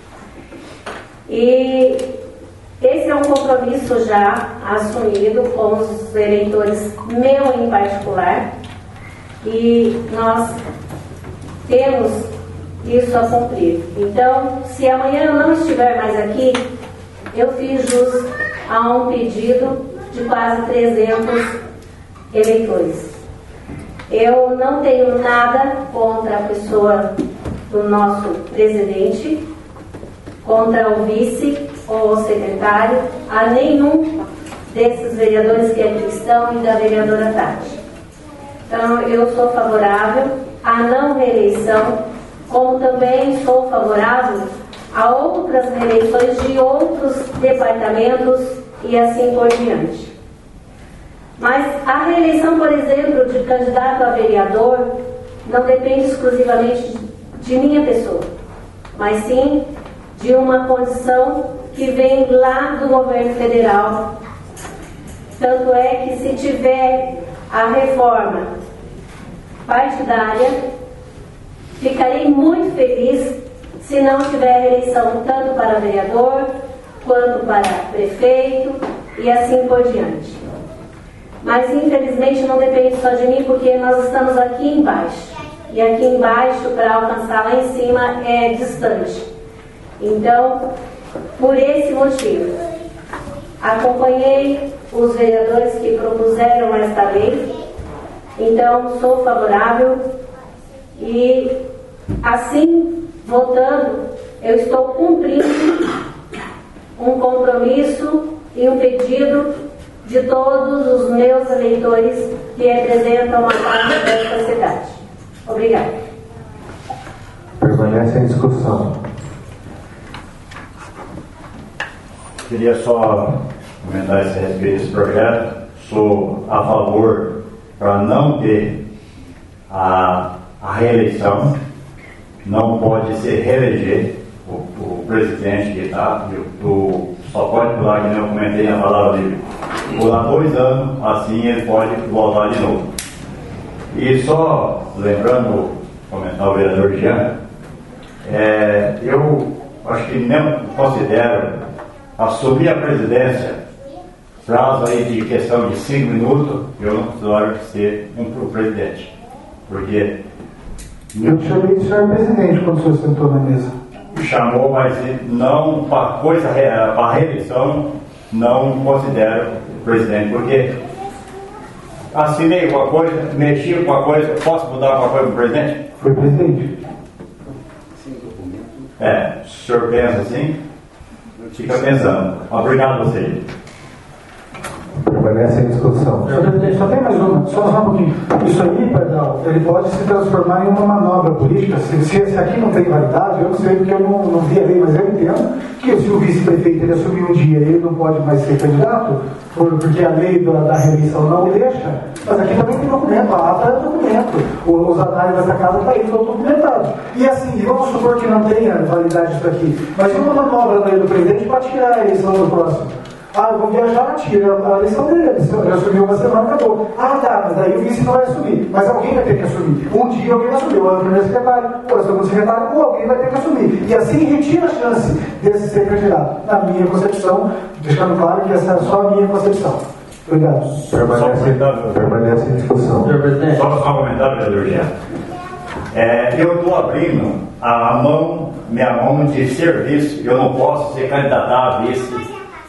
E esse é um compromisso já assumido com os eleitores, meu em particular, e nós temos isso a cumprir. Então, se amanhã eu não estiver mais aqui, eu fiz jus a um pedido de quase trezentos eleitores. Eu não tenho nada contra a pessoa do nosso presidente, contra o vice ou o secretário, a nenhum desses vereadores que aqui estão e da vereadora Tati. Então, eu sou favorável à não reeleição, como também sou favorável a outras reeleições de outros departamentos e assim por diante. Mas a reeleição, por exemplo, de candidato a vereador não depende exclusivamente de minha pessoa, mas sim de uma condição que vem lá do governo federal. Tanto é que se tiver a reforma partidária, ficarei muito feliz se não tiver eleição tanto para vereador quanto para prefeito e assim por diante. Mas infelizmente não depende só de mim, porque nós estamos aqui embaixo, e aqui embaixo para alcançar lá em cima é distante. Então, por esse motivo, acompanhei os vereadores que propuseram esta lei, então sou favorável e assim, votando, eu estou cumprindo um compromisso e um pedido de todos os meus eleitores que representam uma parte desta cidade. Obrigada. Permanece em discussão. Queria só comentar esse respeito desse projeto. Sou a favor para não ter a, a reeleição. Não pode se reeleger o, o presidente que está, só pode pular, que nem eu comentei na palavra dele, pular dois anos, assim ele pode voltar de novo. E só lembrando, comentar o vereador Jean, é, eu acho que nem considero assumir a presidência, prazo aí de questão de cinco minutos, eu não considero ser um presidente, porque eu te chamei de senhor presidente quando o senhor sentou na mesa. Chamou, mas não para coisa, para a reeleição, não considero presidente, porque assinei alguma coisa, mexi com alguma coisa, posso mudar alguma coisa para o presidente? Foi presidente. É, o senhor pensa assim? Fica pensando. Obrigado a você. Permanece em discussão. Senhor presidente, só tem mais uma, só só um pouquinho. Isso aí, perdão, ele pode se transformar em uma manobra política. Se, se, se aqui não tem validade, eu não sei porque eu não, não vi a lei, mas eu entendo que se o vice-prefeito ele assumir um dia ele não pode mais ser candidato, por, porque a lei da, da reeleição não deixa. Mas aqui também tem documento, a ata é documento. Os atalhos dessa casa estão aí, estão documentados. E assim, vamos supor que não tenha validade isso aqui, mas uma manobra da lei do presidente para tirar a eleição do próximo. Ah, eu vou viajar, tira a eleição dele. Ele assumiu uma semana, acabou. Ah, tá, mas aí o vice não vai assumir. Mas alguém vai ter que assumir. Um dia alguém vai assumir, ou é o primeiro secretário, ou é o segundo secretário, ou alguém vai ter que assumir. E assim retira a chance desse ser candidato. Na minha concepção, deixando claro que essa é só a minha concepção. Obrigado. Permanece, permanece em discussão. Só, só um comentário, vereador Jean. É, eu estou abrindo a mão, minha mão de serviço. Eu não posso ser candidatar a vice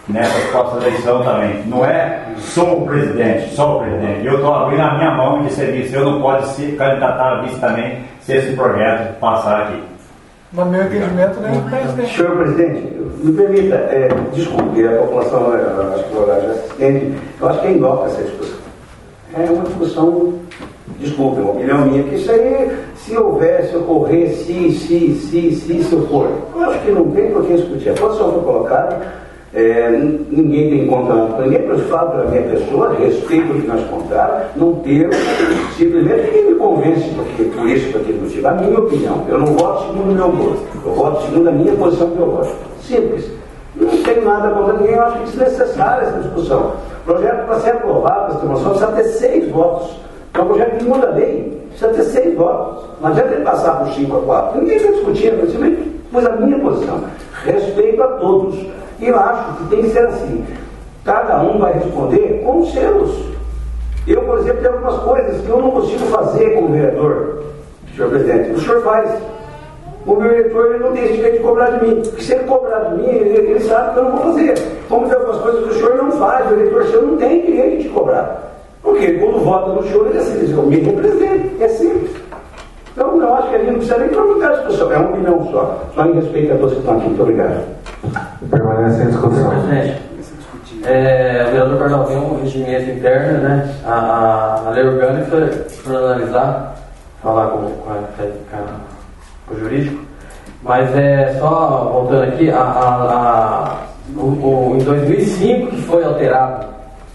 nessa próxima eleição também. Não é só o presidente, só o presidente. Eu estou abrindo a minha mão de serviço. Eu não posso se candidatar a vice também se esse projeto passar aqui. No meu entendimento, né, presidente? Senhor presidente, me permita, é, desculpe, a população, acho que o horário já se estende, eu acho que é inócua essa discussão. É uma discussão, desculpe, uma opinião minha, que isso aí, se houver, se ocorrer, se, se, se, se, se ocorrer, eu acho que não tem por que discutir. A posição foi colocada, é, ninguém tem conta com ninguém, mas eu falo pela minha pessoa, respeito o que nós contaram, não ter, simplesmente ninguém me convence porque, por isso, por aquele motivo. A minha opinião, eu não voto segundo o meu gosto, eu voto segundo a minha posição biológica. Simples. Não tenho nada contra ninguém, eu acho que é desnecessária essa discussão. O projeto, para ser aprovado, para ter moção, precisa ter seis votos. É um projeto que muda a lei, precisa ter seis votos. Não adianta ele passar por cinco a quatro. Ninguém está discutindo, eu simplesmente pus a minha posição. Respeito a todos. E eu acho que tem que ser assim. Cada um vai responder com os seus. Eu, por exemplo, tenho algumas coisas que eu não consigo fazer como vereador, senhor presidente. O senhor faz. O meu eleitor ele não tem esse direito de cobrar de mim. Porque se ele cobrar de mim, ele, ele sabe que eu não vou fazer. Como tem algumas coisas que o senhor não faz, o eleitor seu não tem direito de cobrar. Porque quando vota no senhor, ele é assim, eu me represento. É simples. Então, eu acho que a gente não precisa nem provocar a discussão. É uma opinião só. Só em respeito a todos que estão aqui. Muito obrigado. Permanece em discussão. Presidente, é, o vereador Carlos tem um regimento interno, né? A, a lei orgânica, para analisar, falar com, com, a, com, a, com o jurídico, mas é só voltando aqui, a, a, a, o, o, em dois mil e cinco que foi alterado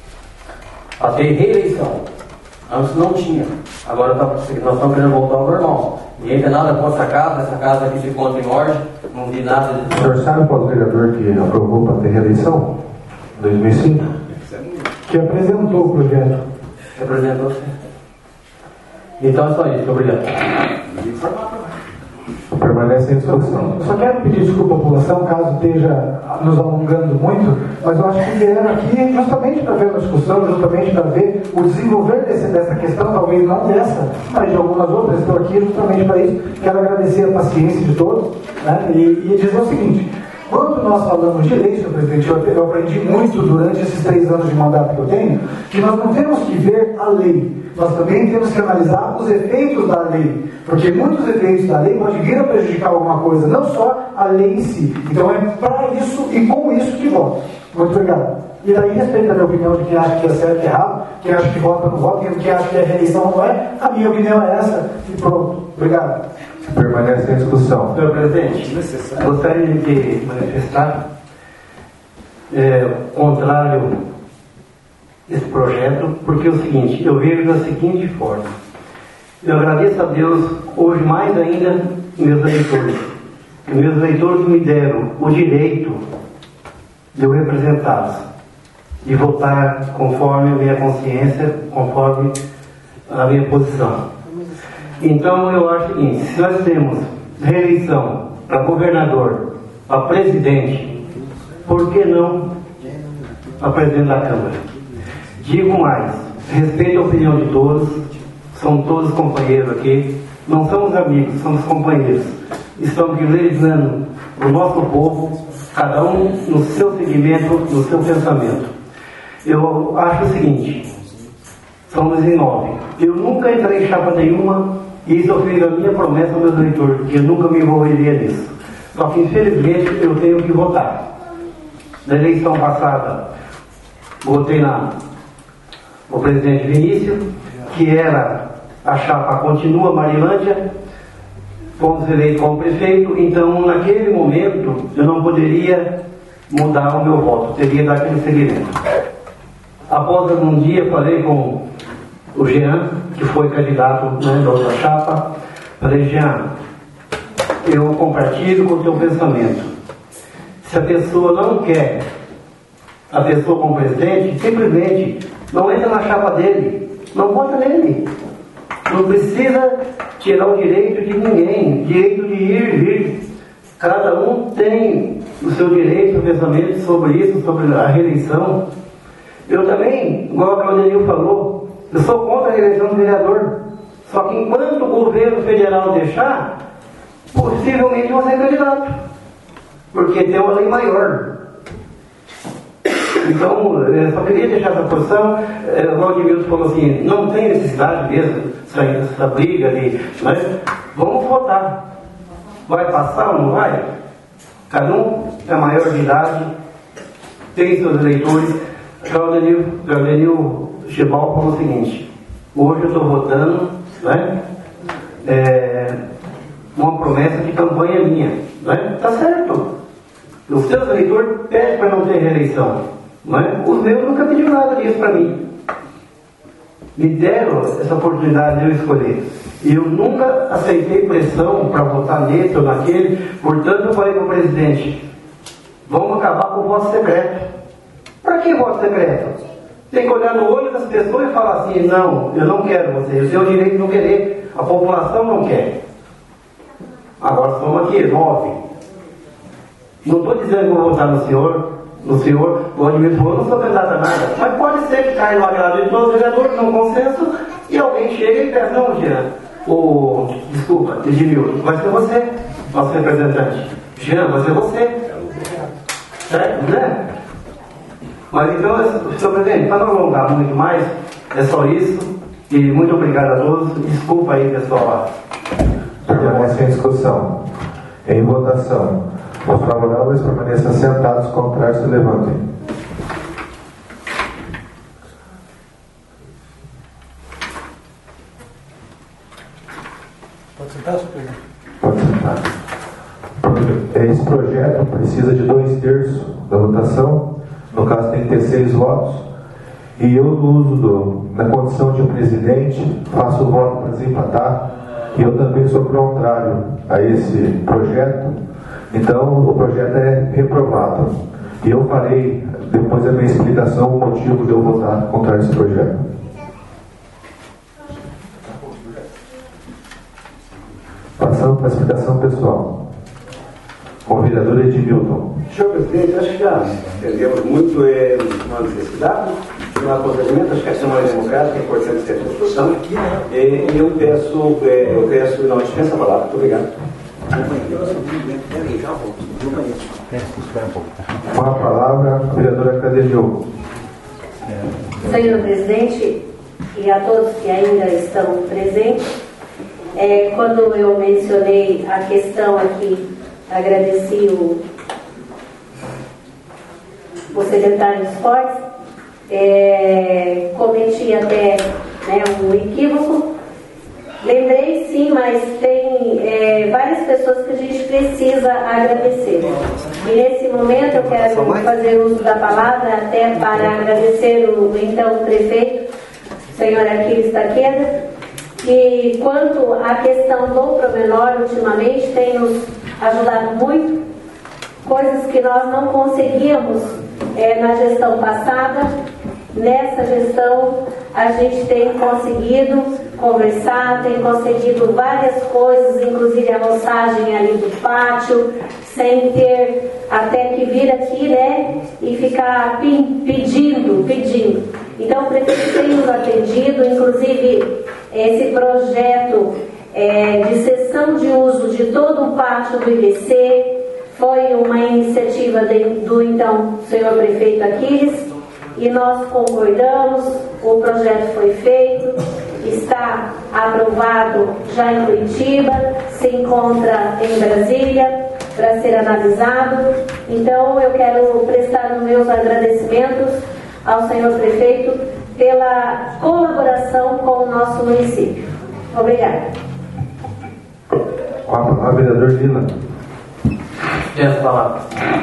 a ter reeleição. Antes não tinha. Agora tá, nós estamos querendo voltar ao normal. Ninguém tem nada contra essa casa, essa casa aqui se encontra em ordem, não vi nada de... O senhor sabe qual vereador que aprovou para ter reeleição? Em dois mil e cinco? Que apresentou o projeto. Representou sim. Então é só isso, obrigado. Permanece em discussão. Eu só quero pedir desculpa à população, caso esteja nos alongando muito, mas eu acho que vieram aqui justamente para ver uma discussão, justamente para ver o desenvolver desse, dessa questão, talvez não dessa, mas de algumas outras. Estou aqui justamente para isso. Quero agradecer a paciência de todos, né, e, e dizer o seguinte: quando nós falamos de lei, senhor presidente, eu, eu aprendi muito durante esses três anos de mandato que eu tenho, que nós não temos que ver a lei, nós também temos que analisar os efeitos da lei, porque muitos efeitos da lei podem vir a prejudicar alguma coisa, não só a lei em si. Então é para isso e com isso que voto. Muito obrigado. E daí, respeito a minha opinião de quem acha que é certo e errado, quem acha que vota não vota, quem acha que é reeleição não é, a minha opinião é essa, e pronto. Obrigado. Permanece em discussão. Senhor presidente, gostaria de manifestar é, contrário esse projeto, porque é o seguinte, eu vejo da seguinte forma: eu agradeço a Deus hoje mais ainda meus eleitores, que meus eleitores me deram o direito de eu representá-los, de votar conforme a minha consciência, conforme a minha posição. Então eu acho o seguinte: se nós temos reeleição para governador, para presidente, por que não para presidente da Câmara? Digo mais, respeito a opinião de todos, são todos companheiros aqui, não somos amigos, somos companheiros. Estamos legislando o nosso povo, cada um no seu segmento, no seu pensamento. Eu acho o seguinte: somos em nove. Eu nunca entrei em chapa nenhuma, e isso eu fiz a minha promessa ao meu eleitor, que eu nunca me envolveria nisso. Só que infelizmente eu tenho que votar. Na eleição passada, votei na o presidente Vinícius, que era a chapa Continua Marilândia, fomos eleitos como prefeito, então naquele momento eu não poderia mudar o meu voto, teria que dar aquele seguimento. Após algum dia falei com o Jean, que foi candidato, né, da outra chapa, falei: Jean, eu compartilho com o teu pensamento. Se a pessoa não quer a pessoa como presidente, simplesmente não entra na chapa dele, não vota nele. Não precisa tirar o direito de ninguém, direito de ir e vir. Cada um tem o seu direito, o pensamento sobre isso, sobre a reeleição. Eu também, igual a Claudenil falou, eu sou contra a reeleição do vereador. Só que enquanto o governo federal deixar, possivelmente vou ser candidato. Porque tem uma lei maior. Então, eu só queria deixar essa posição. O Valdemiro falou assim, não tem necessidade mesmo essa, essa briga ali, mas vamos votar. Vai passar ou não vai? Cada um é maior de idade, tem seus eleitores. Claudenil Chebal falou o seguinte, hoje eu estou votando, né, é, uma promessa de campanha minha. Né? Tá certo. Os seus eleitores pedem para não ter reeleição. Né? Os meus nunca pediram nada disso para mim. Me deram essa oportunidade de eu escolher. E eu nunca aceitei pressão para votar nesse ou naquele. Portanto, eu falei para o presidente, vamos acabar com o voto secreto. Para que voto secreto? Tem que olhar no olho das pessoas e falar assim, não, eu não quero você, eu tenho o direito de não querer, a população não quer. Agora estamos aqui, nove. Não estou dizendo que vou votar no senhor, no senhor, o Valdemiro falou, não sou candidato a nada, mas pode ser que caia no agrado de todos os vereadores, num consenso, e alguém chega e peça, não, Jean, o, desculpa, Edmilson, vai ser você, nosso representante. Jean, vai ser você. Certo, né? Mas então, senhor presidente, para não alongar muito mais, é só isso. E muito obrigado a todos. Desculpa aí, pessoal. Permanece em discussão. Em votação. Os favoráveis permaneçam sentados, contrários se levantem. Pode sentar, senhor presidente? Pode sentar. Esse projeto precisa de dois terços da votação. No caso tem que ter seis votos, e eu no uso do, na condição de presidente, faço o voto para desempatar, e eu também sou contrário a esse projeto, então o projeto é reprovado. E eu farei, depois da minha explicação, o motivo de eu votar contra esse projeto. Passando para a explicação pessoal. Com o vereador Edmilson. Senhor presidente, acho que já entendemos muito é, uma necessidade de um aconselhamento, acho que a Câmara Democrática é importante ter essa discussão. E eu peço, é, eu peço, não, dispensa a palavra, muito obrigado. Com a palavra, a vereadora Cadeiu. Senhor presidente, e a todos que ainda estão presentes, é, quando eu mencionei a questão aqui, agradeci o, o secretário de Esportes, é, cometi até né, um equívoco. Lembrei sim, mas tem é, várias pessoas que a gente precisa agradecer. E nesse momento eu quero fazer uso da palavra até para agradecer o então prefeito, o senhor Aquiles Taqueda, que quanto à questão do promenor ultimamente tem nos ajudado muito, coisas que nós não conseguíamos é, na gestão passada. Nessa gestão a gente tem conseguido conversar, tem conseguido várias coisas, inclusive a roçagem ali do pátio, sem ter até que vir aqui, né, e ficar pedindo, pedindo. Então o prefeito tem nos atendido, inclusive esse projeto é, de cessão de uso de todo o pátio do I B C foi uma iniciativa de, do então senhor prefeito Aquiles, e nós concordamos, o projeto foi feito, está aprovado já em Curitiba, se encontra em Brasília para ser analisado. Então eu quero prestar os meus agradecimentos ao senhor prefeito pela colaboração com o nosso município. Obrigada. Com a palavra, vereador Lila. Tem as palavras.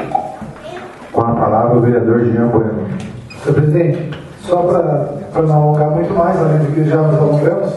Com a palavra, o vereador Jean Bueno. Senhor presidente, só para não alongar muito mais, além do que já nos alongamos,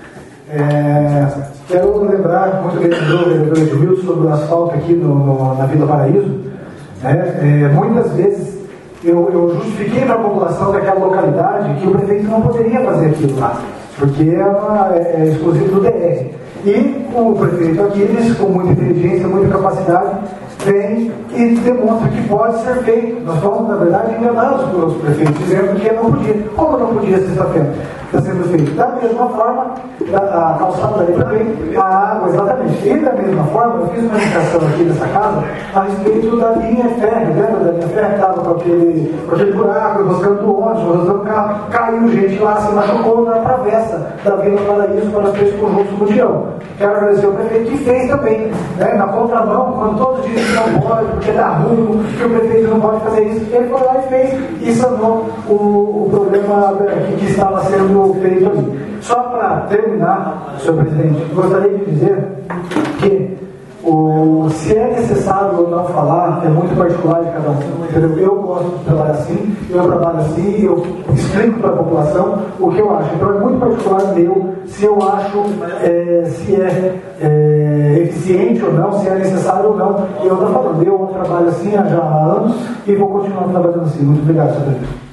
é, quero lembrar muito bem do vereador Edmilson sobre o asfalto aqui no, no, na Vila Paraíso. Né? É, muitas vezes eu, eu justifiquei para a população daquela localidade que o prefeito não poderia fazer aquilo lá, porque é, uma, é, é exclusivo do D R. E o prefeito Aquiles, com muita inteligência, muita capacidade, vem e demonstra que pode ser feito. Nós fomos, na verdade, enganados pelos prefeitos, dizendo que não podia. Como não podia ser feito? Está sendo feito. Da mesma forma, a, a calçada daí também, a água, exatamente. E da mesma forma, eu fiz uma indicação aqui nessa casa a respeito da linha férrea, lembra da linha férrea que estava com aquele, com aquele buraco, mostrando do ônibus, mostrando o carro, caiu gente lá, se machucou na travessa da Vila Paraíso para as três conjuntos do Mundial. Quero agradecer ao prefeito que fez também, né, na contramão, quando todos dizem que não pode, porque dá rumo, que o prefeito não pode fazer isso, ele foi lá e fez e sanou o, o problema que, que estava sendo feito ali. Só para terminar, senhor presidente, gostaria de dizer que o, se é necessário ou não falar, é muito particular de cada um. Entendeu? Eu gosto de trabalhar assim, eu trabalho assim, eu explico para a população o que eu acho. Então é muito particular meu se eu acho é, se é, é eficiente ou não, se é necessário ou não. Eu estou falando, eu trabalho assim há já há anos e vou continuar trabalhando assim. Muito obrigado, senhor presidente.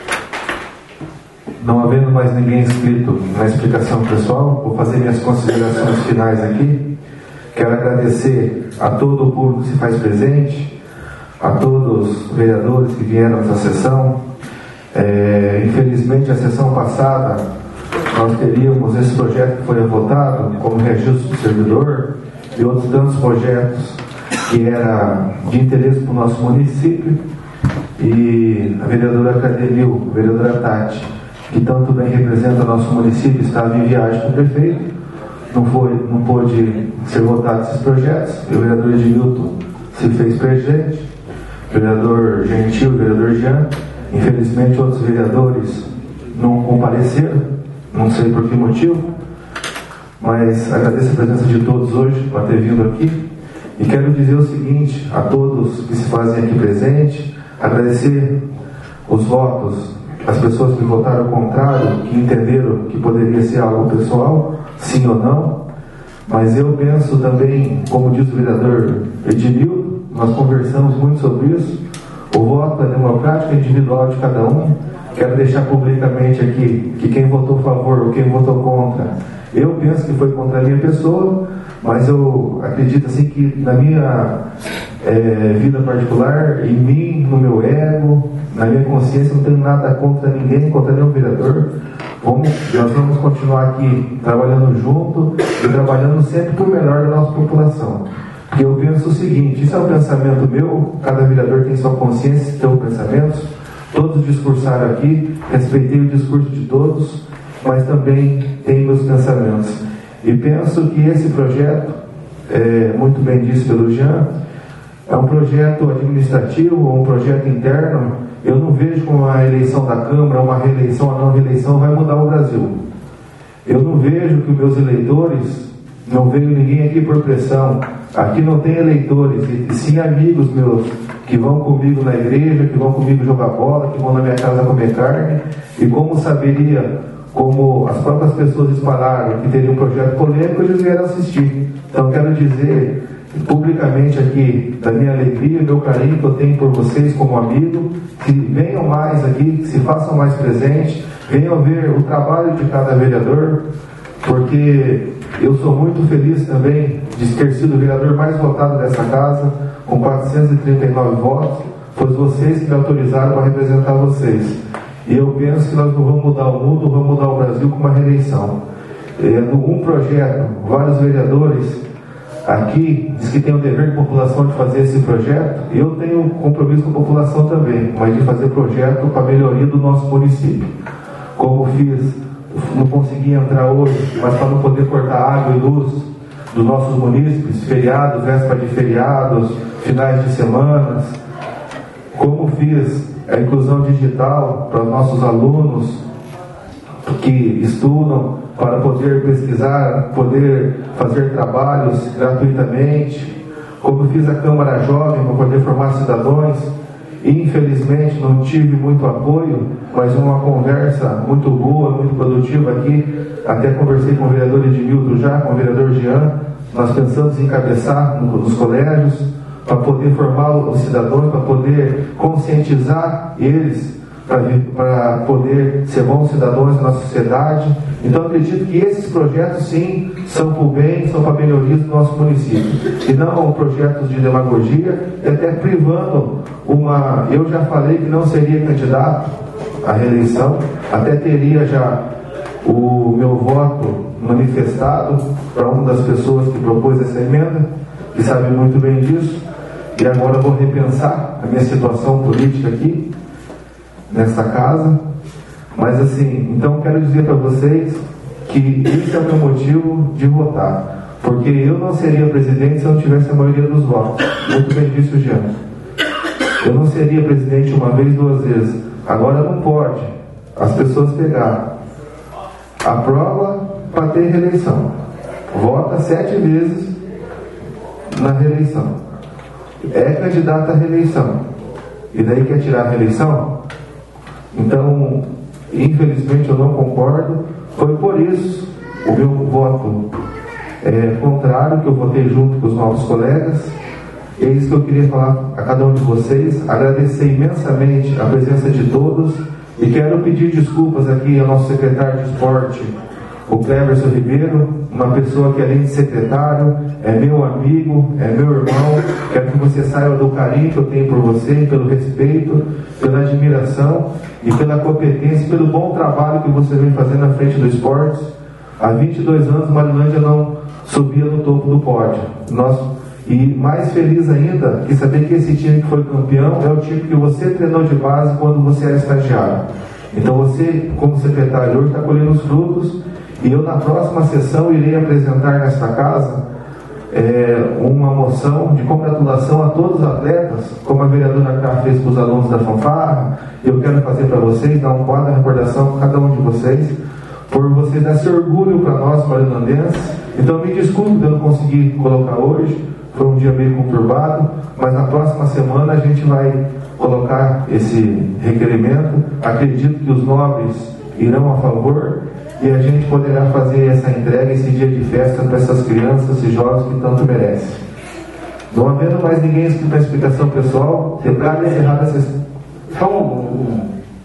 Não havendo mais ninguém inscrito na explicação pessoal, vou fazer minhas considerações finais aqui. Quero agradecer a todo o público que se faz presente, a todos os vereadores que vieram nessa sessão. É, infelizmente, a sessão passada, nós teríamos esse projeto que foi votado como registro do servidor e outros tantos projetos que era de interesse para o nosso município. E a vereadora Cademil, a vereadora Tati, que tanto bem representa nosso município, estava em viagem com o prefeito, não, foi, não pôde ser votado esses projetos. O vereador Edmilton se fez presente, o vereador Gentil, o vereador Jean. Infelizmente, outros vereadores não compareceram, não sei por que motivo, mas agradeço a presença de todos hoje por ter vindo aqui. E quero dizer o seguinte a todos que se fazem aqui presente, agradecer os votos, as pessoas que votaram ao contrário, que entenderam que poderia ser algo pessoal, sim ou não, mas eu penso também, como diz o vereador Edmilton, nós conversamos muito sobre isso, o voto é democrático, é individual de cada um. Quero deixar publicamente aqui que quem votou a favor ou quem votou contra, eu penso que foi contra a minha pessoa, mas eu acredito assim que na minha é, vida particular, em mim, no meu ego, na minha consciência, não tenho nada contra ninguém, contra nenhum vereador. Vamos, nós vamos continuar aqui trabalhando junto e trabalhando sempre por melhor da nossa população. Porque eu penso o seguinte, isso é um pensamento meu, cada vereador tem sua consciência, tem seus pensamentos, todos discursaram aqui, respeitei o discurso de todos, mas também tenho meus pensamentos. E penso que esse projeto, é, muito bem dito pelo Jean, é um projeto administrativo ou um projeto interno. Eu não vejo como a eleição da Câmara, uma reeleição ou não reeleição vai mudar o Brasil. Eu não vejo que os meus eleitores, não veio ninguém aqui por pressão, aqui não tem eleitores, e sim amigos meus que vão comigo na igreja, que vão comigo jogar bola, que vão na minha casa comer carne, e como saberia, como as próprias pessoas espalharam que teria um projeto polêmico, eles vieram assistir. Então quero dizer publicamente aqui da minha alegria, meu carinho que eu tenho por vocês como amigo, que venham mais aqui, que se façam mais presentes, venham ver o trabalho de cada vereador, porque eu sou muito feliz também de ter sido o vereador mais votado dessa casa, com quatrocentos e trinta e nove votos. Foi vocês que me autorizaram para representar vocês. E eu penso que nós não vamos mudar o mundo, vamos mudar o Brasil com uma reeleição. É, um projeto, vários vereadores aqui diz que tem o dever de população de fazer esse projeto. Eu tenho um compromisso com a população também, mas de fazer projeto para a melhoria do nosso município. Como fiz, não consegui entrar hoje, mas para não poder cortar água e luz dos nossos munícipes, feriados, véspera de feriados, finais de semanas. Como fiz a inclusão digital para os nossos alunos que estudam, para poder pesquisar, poder fazer trabalhos gratuitamente. Como fiz a Câmara Jovem para poder formar cidadãos. Infelizmente não tive muito apoio, mas uma conversa muito boa, muito produtiva aqui. Até conversei com o vereador Edmilton já, com o vereador Jean. Nós pensamos em encabeçar nos colégios para poder formar os cidadãos, para poder conscientizar eles para poder ser bons cidadãos da nossa sociedade. Então acredito que esses projetos sim são para o bem, são para a melhoria do nosso município, e não projetos de demagogia, e até privando uma... Eu já falei que não seria candidato à reeleição, até teria já o meu voto manifestado para uma das pessoas que propôs essa emenda, que sabe muito bem disso, e agora eu vou repensar a minha situação política aqui nessa casa. Mas assim, então quero dizer para vocês que esse é o meu motivo de votar, porque eu não seria presidente se eu não tivesse a maioria dos votos. Muito bem disse o Jean. Eu não seria presidente uma vez, duas vezes. Agora não pode as pessoas pegar a prova para ter reeleição, vota sete vezes na reeleição, é candidato à reeleição e daí quer tirar a reeleição. Então, infelizmente, eu não concordo. Foi por isso o meu voto é, contrário, que eu votei junto com os novos colegas. É isso que eu queria falar a cada um de vocês, agradecer imensamente a presença de todos, e quero pedir desculpas aqui ao nosso secretário de esporte, o Cleverson Ribeiro, uma pessoa que, além de secretário, é meu amigo, é meu irmão. Quero que você saiba do carinho que eu tenho por você, pelo respeito, pela admiração e pela competência, pelo bom trabalho que você vem fazendo à frente do esporte. Há vinte e dois anos, Marilândia não subia no topo do pódio. Nós, e mais feliz ainda que saber que esse time que foi campeão é o time que você treinou de base quando você era estagiário. Então você, como secretário, hoje está colhendo os frutos. E eu, na próxima sessão, irei apresentar nesta casa é, uma moção de congratulação a todos os atletas, como a vereadora Cá fez com os alunos da fanfarra. Eu quero fazer para vocês, dar um quadro de recordação para cada um de vocês, por vocês dar esse orgulho para nós, marilandenses. Então, me desculpe de eu não conseguir colocar hoje, foi um dia meio conturbado, mas na próxima semana a gente vai colocar esse requerimento. Acredito que os nobres irão a favor, e a gente poderá fazer essa entrega, esse dia de festa para essas crianças e jovens que tanto merecem. Não havendo mais ninguém inscrito na explicação pessoal, declaro encerrada a sessão. Só um,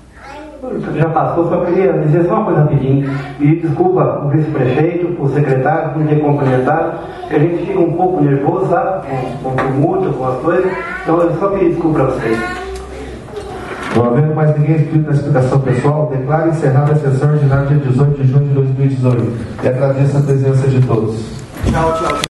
um, já passou, só queria dizer só uma coisa rapidinho. E desculpa o vice-prefeito, o secretário, por me ter cumprimentado, que a gente fica um pouco nervoso, sabe? Com, com tumulto, com as coisas. Então eu só queria desculpa para vocês. Não havendo mais ninguém inscrito na explicação pessoal, declaro encerrada a sessão ordinária dia dezoito de junho de dois mil e dezoito. E agradeço a presença de todos. Tchau, tchau.